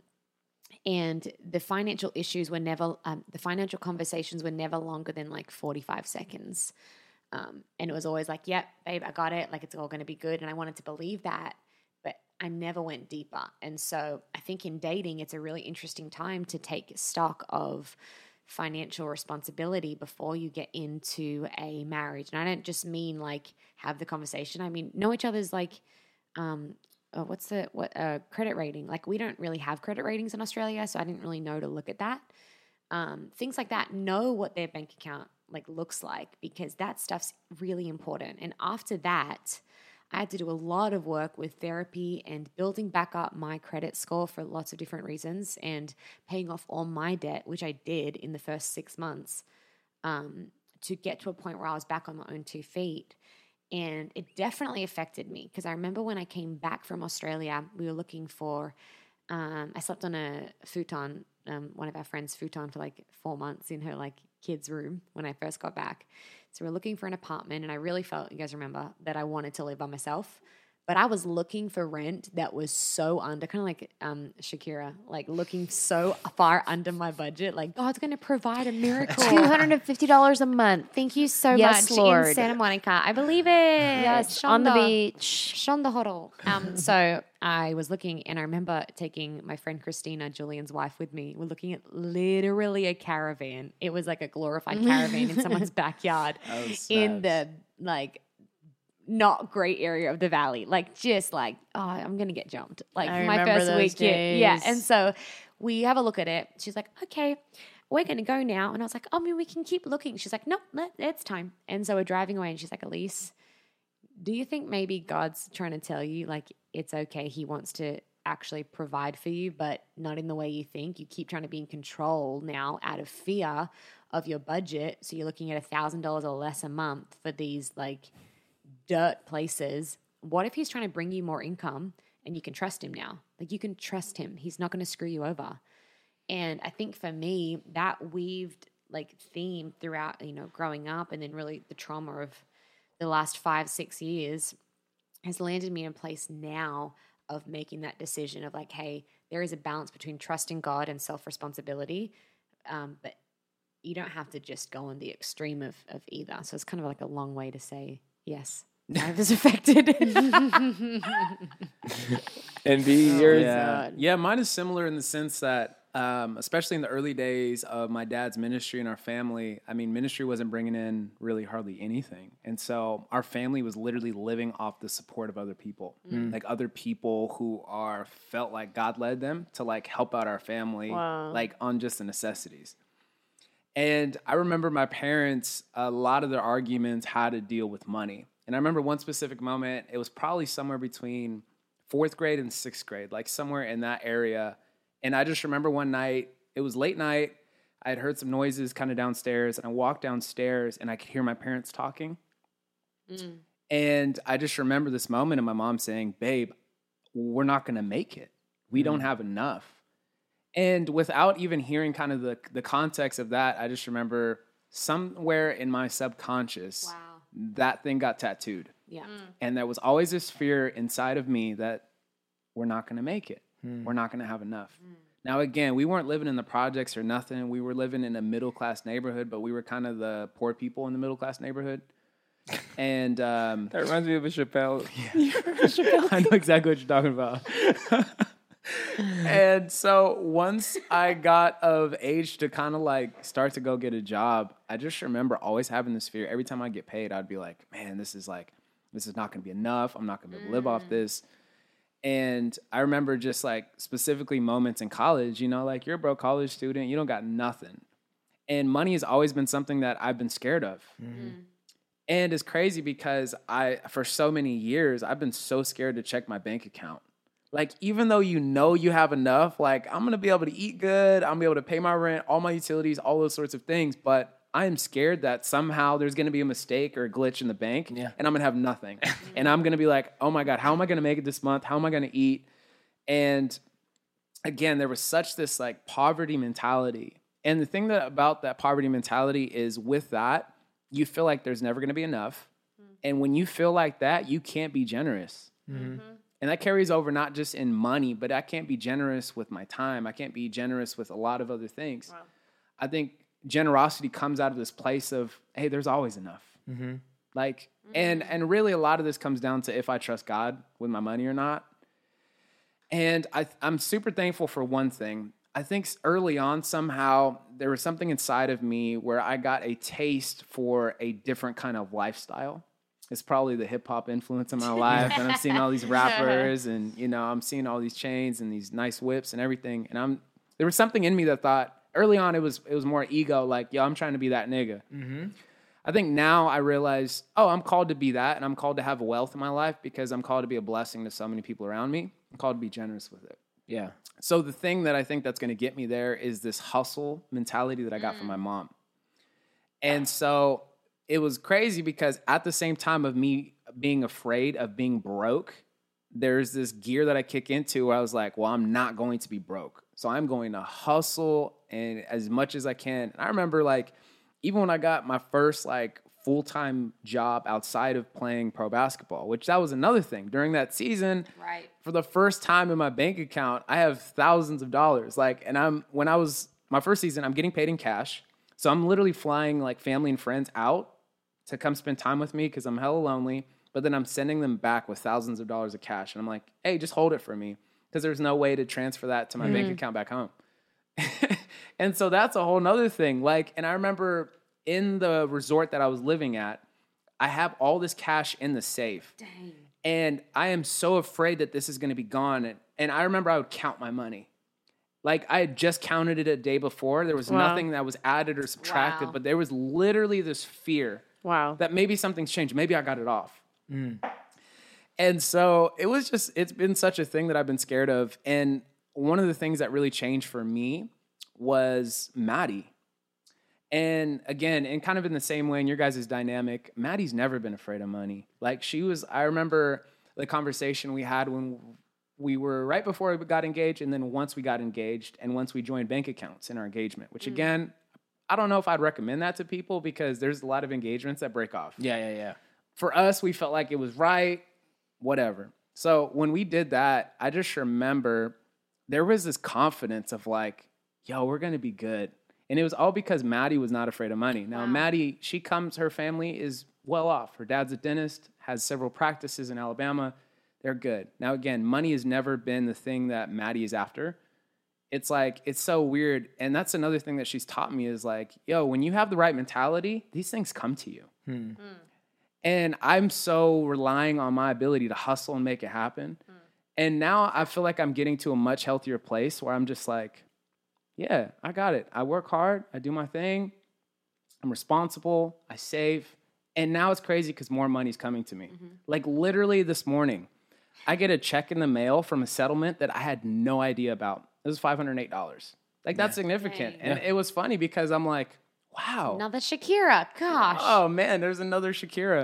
and the financial issues were never, um, the financial conversations were never longer than like forty-five seconds. Um, and it was always like, yep, babe, I got it. Like, it's all going to be good. And I wanted to believe that, but I never went deeper. And so I think in dating, it's a really interesting time to take stock of financial responsibility before you get into a marriage. And I don't just mean like have the conversation. I mean, know each other's like, um, oh, what's the what uh, credit rating? Like, we don't really have credit ratings in Australia, so I didn't really know to look at that. Um, things like that. Know what their bank account like looks like, because that stuff's really important. And after that, I had to do a lot of work with therapy and building back up my credit score for lots of different reasons and paying off all my debt, which I did in the first six months um, to get to a point where I was back on my own two feet. And it definitely affected me because I remember when I came back from Australia, we were looking for, um, I slept on a futon, um, one of our friends' futon for like four months in her like kids' room when I first got back. So we're looking for an apartment, and I really felt, you guys remember, that I wanted to live by myself. But I was looking for rent that was so under, kind of like um, Shakira, like looking so far under my budget. Like, God's going to provide a miracle. two hundred fifty dollars a month. Thank you so yes, much, Lord. in Santa Monica. I believe it. Yes, on the Shonda. beach. Shonda Hoddle. Um, so I was looking, and I remember taking my friend Christina, Julian's wife, with me. We're looking at literally a caravan. It was like a glorified caravan in someone's backyard in the like not great area of the valley. Like just like, oh, I'm gonna get jumped. Like I my remember first those week. Yeah, yeah. days. And so we have a look at it. She's like, okay, we're going to go now. And I was like, oh, I mean, we can keep looking. She's like, nope, let, it's time. And so we're driving away, and she's like, Elise, do you think maybe God's trying to tell you, like, it's okay, he wants to actually provide for you, but not in the way you think? You keep trying to be in control now out of fear of your budget. So you're looking at a thousand dollars or less a month for these, like, dirt places. What if he's trying to bring you more income and you can trust him now? Like, you can trust him. He's not going to screw you over. And I think for me, that weaved like theme throughout, you know, growing up, and then really the trauma of the last five, six years has landed me in a place now of making that decision of like, hey, there is a balance between trusting God and self-responsibility. Um, but you don't have to just go on the extreme of, of either. So it's kind of like a long way to say, yes, I was affected. And be yours. Yeah. yeah, mine is similar in the sense that, um, especially in the early days of my dad's ministry and our family, I mean, ministry wasn't bringing in really hardly anything. And so our family was literally living off the support of other people, mm. like other people who are felt like God led them to like help out our family, Wow. like on just the necessities. And I remember my parents, a lot of their arguments had to deal with money. And I remember one specific moment, it was probably somewhere between fourth grade and sixth grade, like somewhere in that area. And I just remember one night, it was late night, I had heard some noises kind of downstairs, and I walked downstairs and I could hear my parents talking. Mm. And I just remember this moment of my mom saying, babe, we're not going to make it. We mm. don't have enough. And without even hearing kind of the, the context of that, I just remember somewhere in my subconscious, Wow. that thing got tattooed. Yeah. And there was always this fear inside of me that we're not going to make it. Hmm. We're not going to have enough. Mm. Now, again, we weren't living in the projects or nothing. We were living in a middle-class neighborhood, but we were kind of the poor people in the middle-class neighborhood. And um, That reminds me of a Chappelle. I know exactly what you're talking about. And so once I got of age to kind of like start to go get a job, I just remember always having this fear. Every time I get paid, I'd be like, man, this is like, this is not going to be enough. I'm not going to be able to live off this. And I remember just like specifically moments in college, you know, like you're a broke college student, you don't got nothing. And money has always been something that I've been scared of. Mm-hmm. And it's crazy because I, for so many years, I've been so scared to check my bank account. Like, even though you know you have enough, like, I'm going to be able to eat good. I'm going to be able to pay my rent, all my utilities, all those sorts of things. But I am scared that somehow there's going to be a mistake or a glitch in the bank Yeah. and I'm going to have nothing. And I'm going to be like, oh my God, how am I going to make it this month? How am I going to eat? And again, there was such this like poverty mentality. And the thing that about that poverty mentality is with that, you feel like there's never going to be enough. Mm-hmm. And when you feel like that, you can't be generous. Mm-hmm. And that carries over not just in money, but I can't be generous with my time. I can't be generous with a lot of other things. Wow. I think generosity comes out of this place of, hey, there's always enough. Mm-hmm. Like, mm-hmm. and and really a lot of this comes down to if I trust God with my money or not. And I, I'm super thankful for one thing. I think early on, somehow, there was something inside of me where I got a taste for a different kind of lifestyle. It's probably the hip hop influence in my life. And I'm seeing all these rappers and, you know, I'm seeing all these chains and these nice whips and everything. And I'm, there was something in me that thought early on, it was, it was more ego. Like, yo, I'm trying to be that nigga. Mm-hmm. I think now I realize, oh, I'm called to be that. And I'm called to have wealth in my life because I'm called to be a blessing to so many people around me. I'm called to be generous with it. Yeah. So the thing that I think that's going to get me there is this hustle mentality that I got mm. from my mom. And so it was crazy because at the same time of me being afraid of being broke, there's this gear that I kick into where I was like, well, I'm not going to be broke. So I'm going to hustle and as much as I can. And I remember like, even when I got my first like full-time job outside of playing pro basketball, which that was another thing during that season, right? For the first time in my bank account, I have thousands of dollars. Like, and I'm, when I was my first season, I'm getting paid in cash. So I'm literally flying like family and friends out to come spend time with me because I'm hella lonely. But then I'm sending them back with thousands of dollars of cash. And I'm like, hey, just hold it for me. Because there's no way to transfer that to my mm-hmm. bank account back home. And so that's a whole nother thing. Like, and I remember in the resort that I was living at, I have all this cash in the safe. Dang. And I am so afraid that this is going to be gone. And, and I remember I would count my money. Like, I had just counted it a day before. There was wow. nothing that was added or subtracted, wow. but there was literally this fear wow. that maybe something's changed. Maybe I got it off. Mm. And so it was just, it's been such a thing that I've been scared of. And one of the things that really changed for me was Maddie. And again, and kind of in the same way in your guys' dynamic, Maddie's never been afraid of money. Like she was, I remember the conversation we had when we were right before we got engaged, and then once we got engaged, and once we joined bank accounts in our engagement, which mm. again, I don't know if I'd recommend that to people because there's a lot of engagements that break off. Yeah, yeah, yeah. For us, we felt like it was right, whatever. So when we did that, I just remember there was this confidence of like, yo, we're going to be good. And it was all because Maddie was not afraid of money. Now, wow. Maddie, she comes, her family is well off. Her dad's a dentist, has several practices in Alabama. They're good. Now, again, money has never been the thing that Maddie is after. It's like, it's so weird. And that's another thing that she's taught me is like, yo, when you have the right mentality, these things come to you. Hmm. Mm. And I'm so relying on my ability to hustle and make it happen. Mm. And now I feel like I'm getting to a much healthier place where I'm just like, yeah, I got it. I work hard. I do my thing. I'm responsible. I save. And now it's crazy because more money's coming to me. Mm-hmm. Like literally this morning, I get a check in the mail from a settlement that I had no idea about. It was five hundred eight dollars. Like that's yeah. significant. Dang. And yeah. it was funny because I'm like, wow. Another Shakira. Gosh. Oh man, there's another Shakira.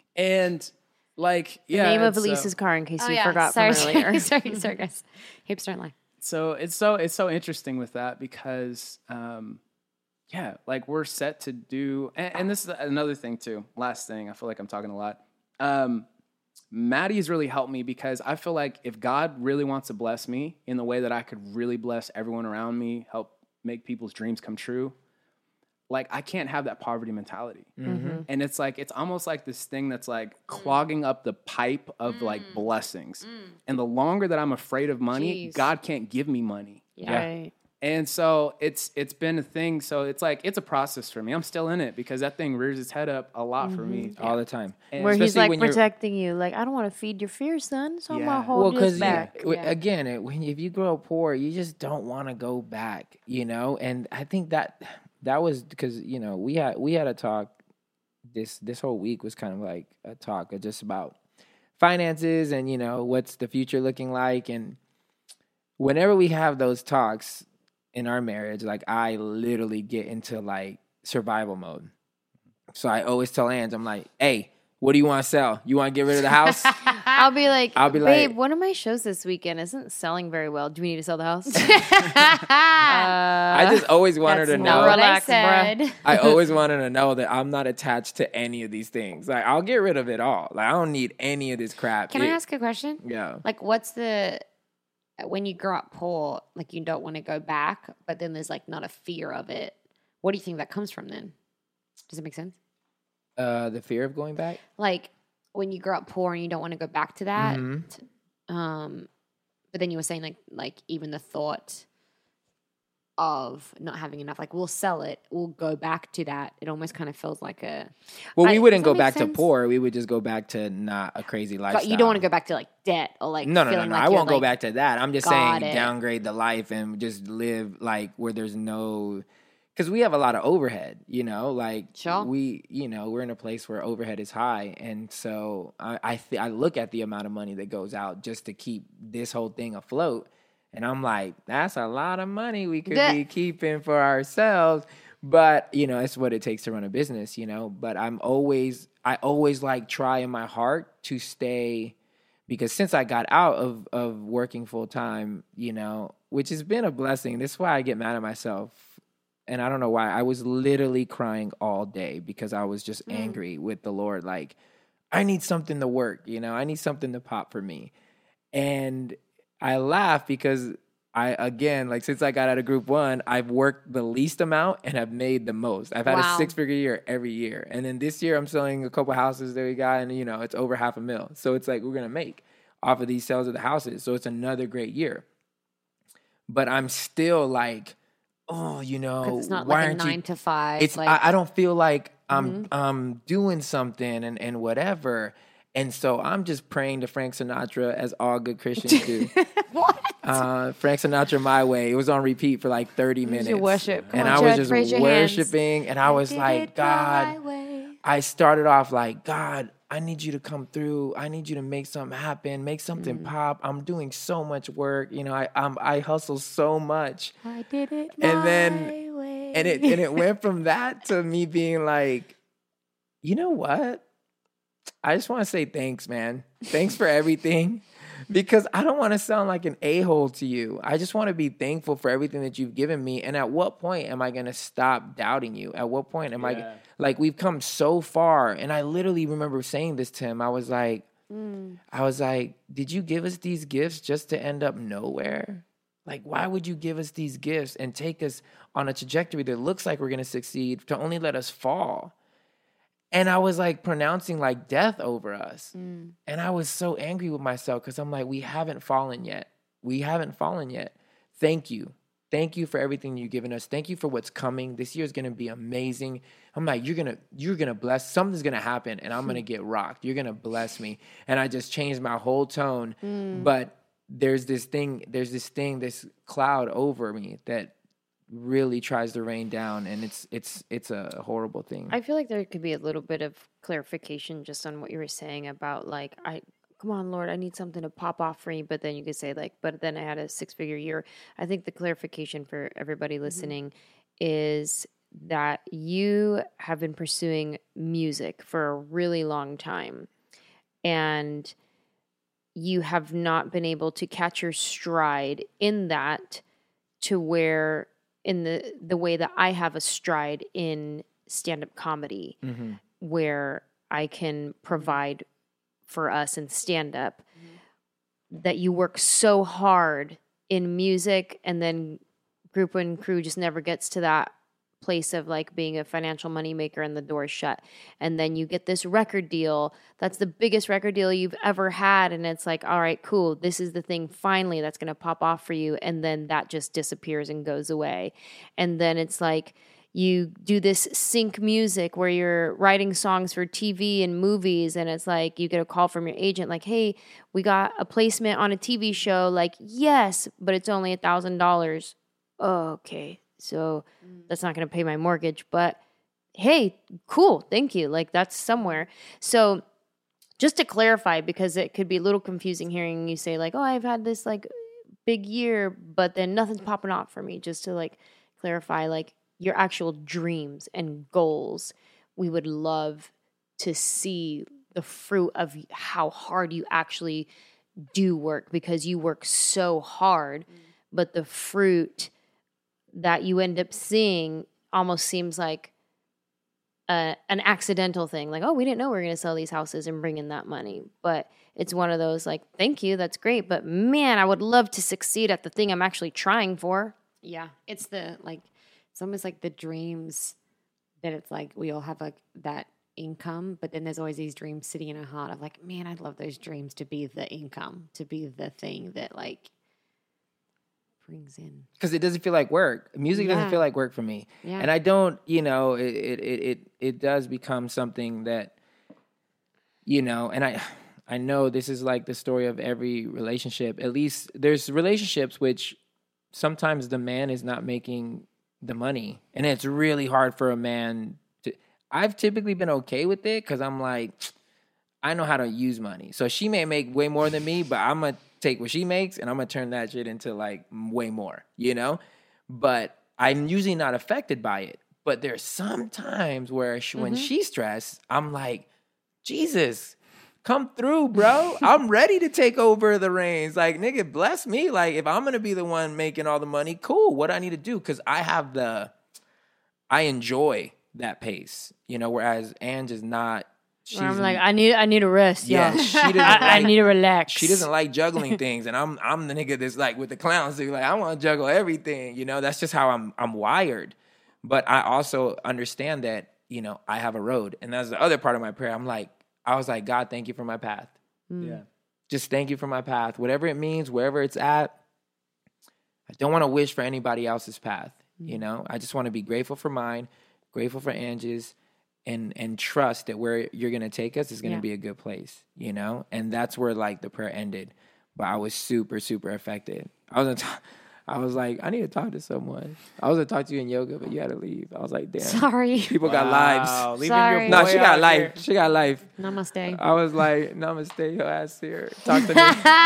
And like, the yeah. name of so, Elise's car in case oh, you yeah. forgot sorry, from earlier. Sorry, sorry, sorry, guys. Hips don't lie. So it's so it's so interesting with that because, um, yeah, like we're set to do, and, and this is another thing too. Last thing, I feel like I'm talking a lot. Um, Maddie's really helped me because I feel like if God really wants to bless me in the way that I could really bless everyone around me, help make people's dreams come true, like I can't have that poverty mentality. Mm-hmm. And it's like, it's almost like this thing that's like clogging up the pipe of mm. like blessings. Mm. And the longer that I'm afraid of money, Jeez. God can't give me money. Yeah. Right. And so it's it's been a thing. So it's like, it's a process for me. I'm still in it because that thing rears its head up a lot mm-hmm. for me. All the time. And where he's like protecting you. Like, I don't want to feed your fear, son. So yeah. I'm going to hold well, this back. You, yeah. Again, it, when if you grow up poor, you just don't want to go back, you know? And I think that... That was because, you know, we had we had a talk this this whole week was kind of like a talk just about finances and, you know, what's the future looking like. And whenever we have those talks in our marriage, like I literally get into like survival mode. So I always tell Ange, I'm like, hey, what do you want to sell? You want to get rid of the house? I'll be like, I'll be babe, like- one of my shows this weekend isn't selling very well. Do we need to sell the house? I just always want her to That's know. not what Relax, I said. I always wanted to know that I'm not attached to any of these things. Like, I'll get rid of it all. Like, I don't need any of this crap. Can It- I ask a question? Yeah. Like, what's the when you grow up poor, like you don't want to go back, but then there's like not a fear of it. What do you think that comes from then? Does it make sense? Uh, the fear of going back? Like when you grow up poor and you don't want to go back to that. Mhm. Um, but then you were saying like like even the thought of not having enough, like we'll sell it, we'll go back to that. It almost kind of feels like a Well, I- we does wouldn't that go make back sense? to poor. We would just go back to not a crazy lifestyle. you don't want to go back to like debt or like No, no, no, feeling no. like I you're, won't go like, back to that. I'm just got saying it. downgrade the life and just live like where there's no, because we have a lot of overhead. You know, like Sure. we, you know, we're in a place where overhead is high, and so I, I, th- I look at the amount of money that goes out just to keep this whole thing afloat, and I'm like, that's a lot of money we could Yeah. be keeping for ourselves. But you know, it's what it takes to run a business. You know, but I'm always, I always like try in my heart to stay. Because since I got out of, of working full time, you know, which has been a blessing. This is why I get mad at myself. And I don't know why. I was literally crying all day because I was just angry with the Lord. Like, I need something to work, you know, I need something to pop for me. And I laugh because I, again, like since I got out of group one, I've worked the least amount and have made the most. I've had Wow. a six figure year every year. And then this year I'm selling a couple houses that we got, and you know, it's over half a mil. So it's like we're gonna make off of these sales of the houses. So it's another great year. But I'm still like, oh, you know, because it's not why like a aren't you- nine to five. it's like Mm-hmm. I, I don't feel like I'm I'm doing something and, and whatever. And so I'm just praying to Frank Sinatra, as all good Christians do. what? Uh, Frank Sinatra, My Way. It was on repeat for like thirty minutes. your worship. Come and on, I was church, just raise your hands. worshiping, and I was like, God, I started off like, God, I need you to come through. I need you to make something happen, make something Mm. pop. I'm doing so much work. You know, I I'm, I hustle so much. I did it. And then- my way. And it and it went from that to me being like, you know what? I just want to say thanks, man. Thanks for everything. Because I don't want to sound like an a-hole to you. I just want to be thankful for everything that you've given me. And at what point am I going to stop doubting you? At what point am Yeah. I like, we've come so far. And I literally remember saying this to him. I was like, I was like, did you give us these gifts just to end up nowhere? Like, why would you give us these gifts and take us on a trajectory that looks like we're going to succeed to only let us fall? And I was like pronouncing like death over us. And I was so angry with myself because I'm like, we haven't fallen yet. We haven't fallen yet. Thank you. Thank you for everything you've given us. Thank you for what's coming. This year is going to be amazing. I'm like, you're going to, you're going to bless, something's going to happen and I'm going to get rocked. You're going to bless me. And I just changed my whole tone. But there's this thing, there's this thing, this cloud over me that really tries to rain down, and it's it's it's a horrible thing. I feel like there could be a little bit of clarification just on what you were saying about like I come on Lord, I need something to pop off for me, but then you could say like but then I had a six figure year. I think the clarification for everybody listening is that you have been pursuing music for a really long time and you have not been able to catch your stride in that to where in the the way that I have a stride in stand-up comedy Mm-hmm. where I can provide for us in stand-up that you work so hard in music and then Group One Crew just never gets to that place of like being a financial moneymaker and the door's shut. And then you get this record deal. That's the biggest record deal you've ever had. And it's like, all right, cool. This is the thing finally that's going to pop off for you. And then that just disappears and goes away. And then it's like you do this sync music where you're writing songs for T V and movies. And it's like you get a call from your agent like, hey, we got a placement on a T V show. Like, yes, but it's only a thousand dollars. Oh, okay. So that's not going to pay my mortgage, but hey, cool. Thank you. Like that's somewhere. So just to clarify, because it could be a little confusing hearing you say like, oh, I've had this like big year, but then nothing's popping off for me. Just to like clarify, like your actual dreams and goals, we would love to see the fruit of how hard you actually do work, because you work so hard, mm. but the fruit that you end up seeing almost seems like a, an accidental thing. Like, oh, we didn't know we were going to sell these houses and bring in that money. But it's one of those like, thank you, that's great. But man, I would love to succeed at the thing I'm actually trying for. Yeah. It's the, like, it's almost like the dreams that it's like we all have like that income, but then there's always these dreams sitting in our heart of like, man, I'd love those dreams to be the income, to be the thing that like brings in, because it doesn't feel like work. Music Yeah. doesn't feel like work for me, Yeah. and I don't. You know, it it it it, it does become something that, you know, and I I know this is like the story of every relationship. At least there's relationships which sometimes the man is not making the money, and it's really hard for a man to. I've typically been okay with it because I'm like, I know how to use money. So she may make way more than me, but I'm going to take what she makes and I'm going to turn that shit into like way more, you know? But I'm usually not affected by it. But there's some times where she, mm-hmm. when she's stressed, I'm like, Jesus, come through, bro. I'm ready to take over the reins. Like, nigga, bless me. Like, if I'm going to be the one making all the money, cool. What do I need to do? Because I have the, I enjoy that pace, you know, whereas Ange is not. She's, I'm like, I need, I need a rest. Yeah, Yeah, she doesn't. I, Like, I need to relax. She doesn't like juggling things, and I'm, I'm the nigga that's like with the clowns. So like, I want to juggle everything. You know, that's just how I'm, I'm wired. But I also understand that, you know, I have a road, and that's the other part of my prayer. I'm like, I was like, God, thank you for my path. Mm. Yeah, just thank you for my path, whatever it means, wherever it's at. I don't want to wish for anybody else's path. Mm. You know, I just want to be grateful for mine, grateful for Ange's. And and trust that where you're going to take us is going to Yeah. be a good place, you know? And that's where, like, the prayer ended. But I was super, super affected. I was, t- I was like, I need to talk to someone. I was going to talk to you in yoga, but you had to leave. I was like, damn. sorry. People got lives. Leaving Sorry. your No, boy she got out life. here. She got life. Namaste. I was like, namaste, your ass here. Talk to me.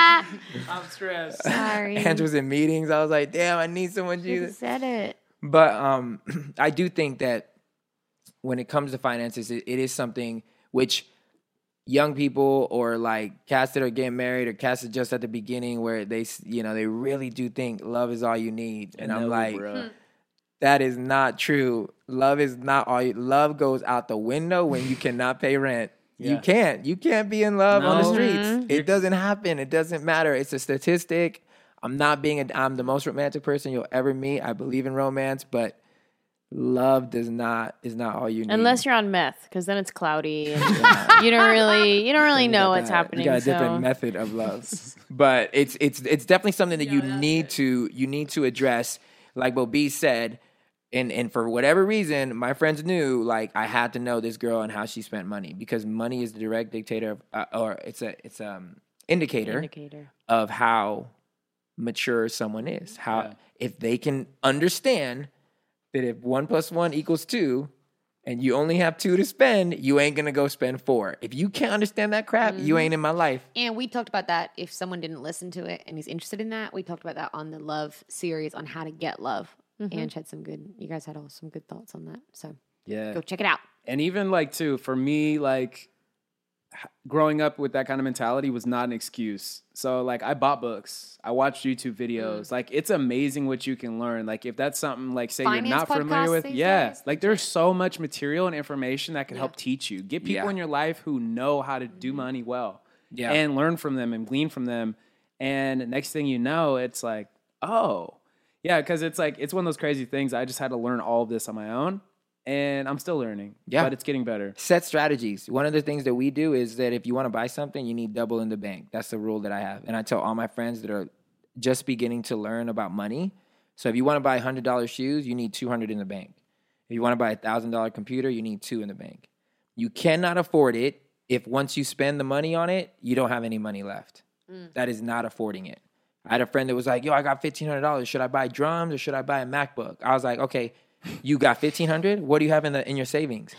I'm stressed. Sorry. Andrew's in meetings. I was like, damn, I need someone, You Jesus. said it. But um, I do think that when it comes to finances, it, it is something which young people or like cats that are getting married or cats that just at the beginning where they, you know, they really do think love is all you need. And I'm No, like, bruh. that is not true. Love is not all you, love goes out the window when you cannot pay rent. You Yeah. can't. You can't be in love on the No. streets. It doesn't happen. It doesn't matter. It's a statistic. I'm not being a, I'm the most romantic person you'll ever meet. I believe in romance, but love does not is not all you need. Unless you're on meth, because then it's cloudy and you don't really, you don't really You know got what's that- happening. You got a so. different method of love, but it's it's it's definitely something that you need to you need to address. Like what B said, and and for whatever reason, my friends knew like I had to know this girl and how she spent money because money is the direct dictator of, uh, or it's a it's um indicator, Indicator. of how mature someone is. How Yeah. if they can understand that if one plus one equals two and you only have two to spend, you ain't gonna go spend four. If you can't understand that crap, you ain't in my life. And we talked about that. If someone didn't listen to it and is interested in that, we talked about that on the love series on how to get love. Mm-hmm. Ange had some good, you guys had all some good thoughts on that. So Yeah. go check it out. And even like too, for me, like h- growing up with that kind of mentality was not an excuse. So like I bought books, I watched YouTube videos. Like it's amazing what you can learn. Like if that's something like say Finance you're not familiar podcasts with, these yeah. days? Like there's so much material and information that can Yeah. help teach you. Get people Yeah. in your life who know how to do money well. Yeah. And learn from them and glean from them. And next thing you know, it's like, oh, yeah, because it's like it's one of those crazy things. I just had to learn all of this on my own. And I'm still learning. Yeah. But it's getting better. Set strategies. One of the things that we do is that if you want to buy something, you need double in the bank. That's the rule that I have. And I tell all my friends that are just beginning to learn about money. So if you want to buy one hundred dollars shoes, you need two hundred in the bank. If you want to buy a one thousand dollars computer, you need two in the bank. You cannot afford it if once you spend the money on it, you don't have any money left. That is not affording it. I had a friend that was like, yo, I got fifteen hundred dollars. Should I buy drums or should I buy a MacBook? I was like, okay, you got fifteen hundred dollars? What do you have in the in your savings?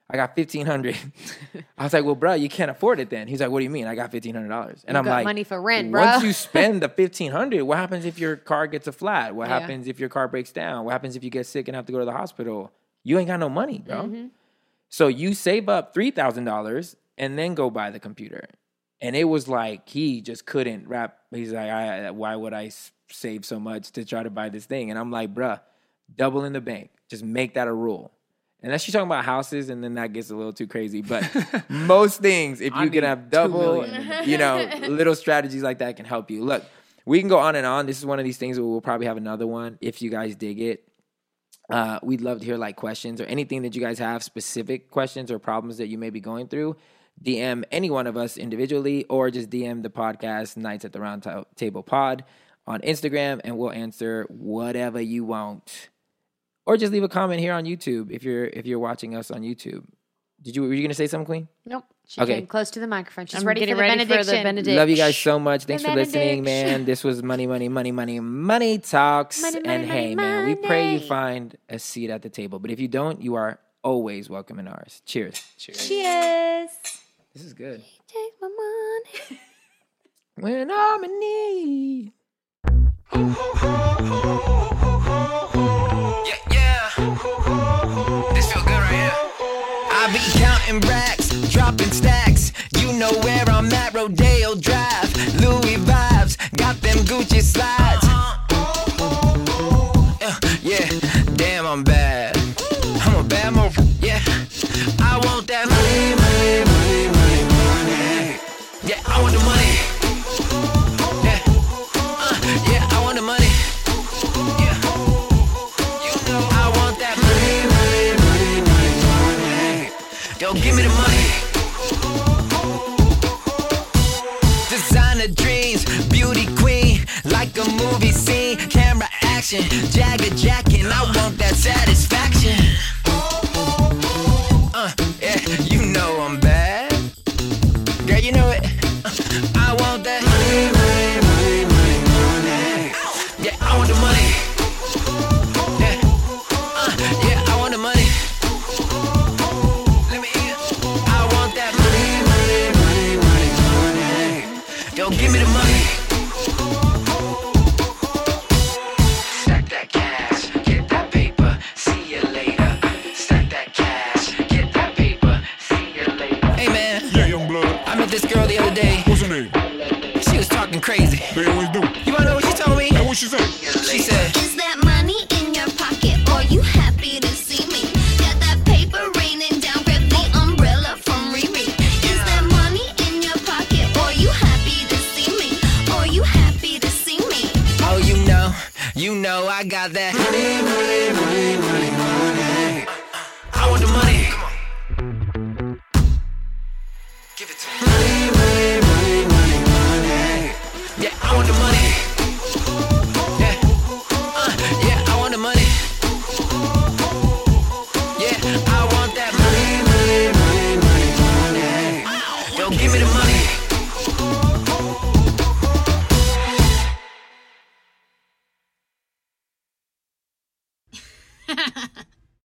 I got fifteen hundred. I was like, well, bro, you can't afford it then. He's like, what do you mean? I got fifteen hundred dollars. And You I'm got like, money for rent, bro. once you spend the fifteen hundred, what happens if your car gets a flat? What Yeah. happens if your car breaks down? What happens if you get sick and have to go to the hospital? You ain't got no money, bro. Mm-hmm. So you save up three thousand dollars and then go buy the computer. And it was like, he just couldn't wrap. He's like, I, why would I s- save so much to try to buy this thing? And I'm like, bruh, double in the bank. Just make that a rule. Unless you're talking about houses, and then that gets a little too crazy. But most things, if I you can need have two double, million. you know, little strategies like that can help you. Look, we can go on and on. This is one of these things where we'll probably have another one if you guys dig it. Uh, we'd love to hear like questions or anything that you guys have, specific questions or problems that you may be going through. D M any one of us individually, or just D M the podcast Nights at the Round Ta- Table Pod on Instagram, and we'll answer whatever you want. Or just leave a comment here on YouTube if you're if you're watching us on YouTube. Did you were you gonna say something, Queen? Nope. She Okay. came close to the microphone. She's I'm ready, getting for the, ready for the benediction. benediction. Love you guys so much. Thanks The for listening, benediction. man. This was Money, Money, Money, Money, Money Talks. Money, and money, hey, money, man, we pray you money. find a seat at the table. But if you don't, you are always welcome in ours. Cheers. Cheers. Cheers. This is good. Take my money. When I'm in need. Yeah, yeah. This feel good right here. I be counting racks, dropping stacks. You know where I'm at, Rodeo Drive. Louis vibes, got them Gucci slides. Uh, yeah, damn, I'm bad. I'm a bad mother. Yeah, I want that money, money, money, money, money. Yeah, I want the money. Yeah, uh, yeah, I want the money. Yeah, you know I want that money, money, money, money, money. Yo, give me the money. Designer dreams, beauty queen, like a movie scene, camera action, Jagger jacking. I want that satisfaction. Uh, yeah, you know I'm bad. Girl, you know it. Uh, I want that money, money, money, money, money. Yeah, I want the money. Yeah, uh, yeah, I want the money. Let me hear. I want that money, money, money, money, money. Yo, give me the money. Stack that cash, get that paper, see you later. Stack that cash, get that paper, see you later. Hey man, Yeah, young blood. I met this girl the other day. What's her name? She was talking crazy. They always do. You wanna know what she told me? And what she say? She said, Is that money in your pocket, or you happy to see me? Got that paper raining down, grab the umbrella from Riri. Is that money in your pocket, or you happy to see me? Or you happy to see me? oh, you know, you know I got that money, money, money, money, money. I want the money. Give it to me. Money, money, money, money, money. Yeah, I want the money. Yeah, uh, yeah, I want the money. Yeah, I want that money, money, money, money, money. Yo, give me the money. Ha ha ha.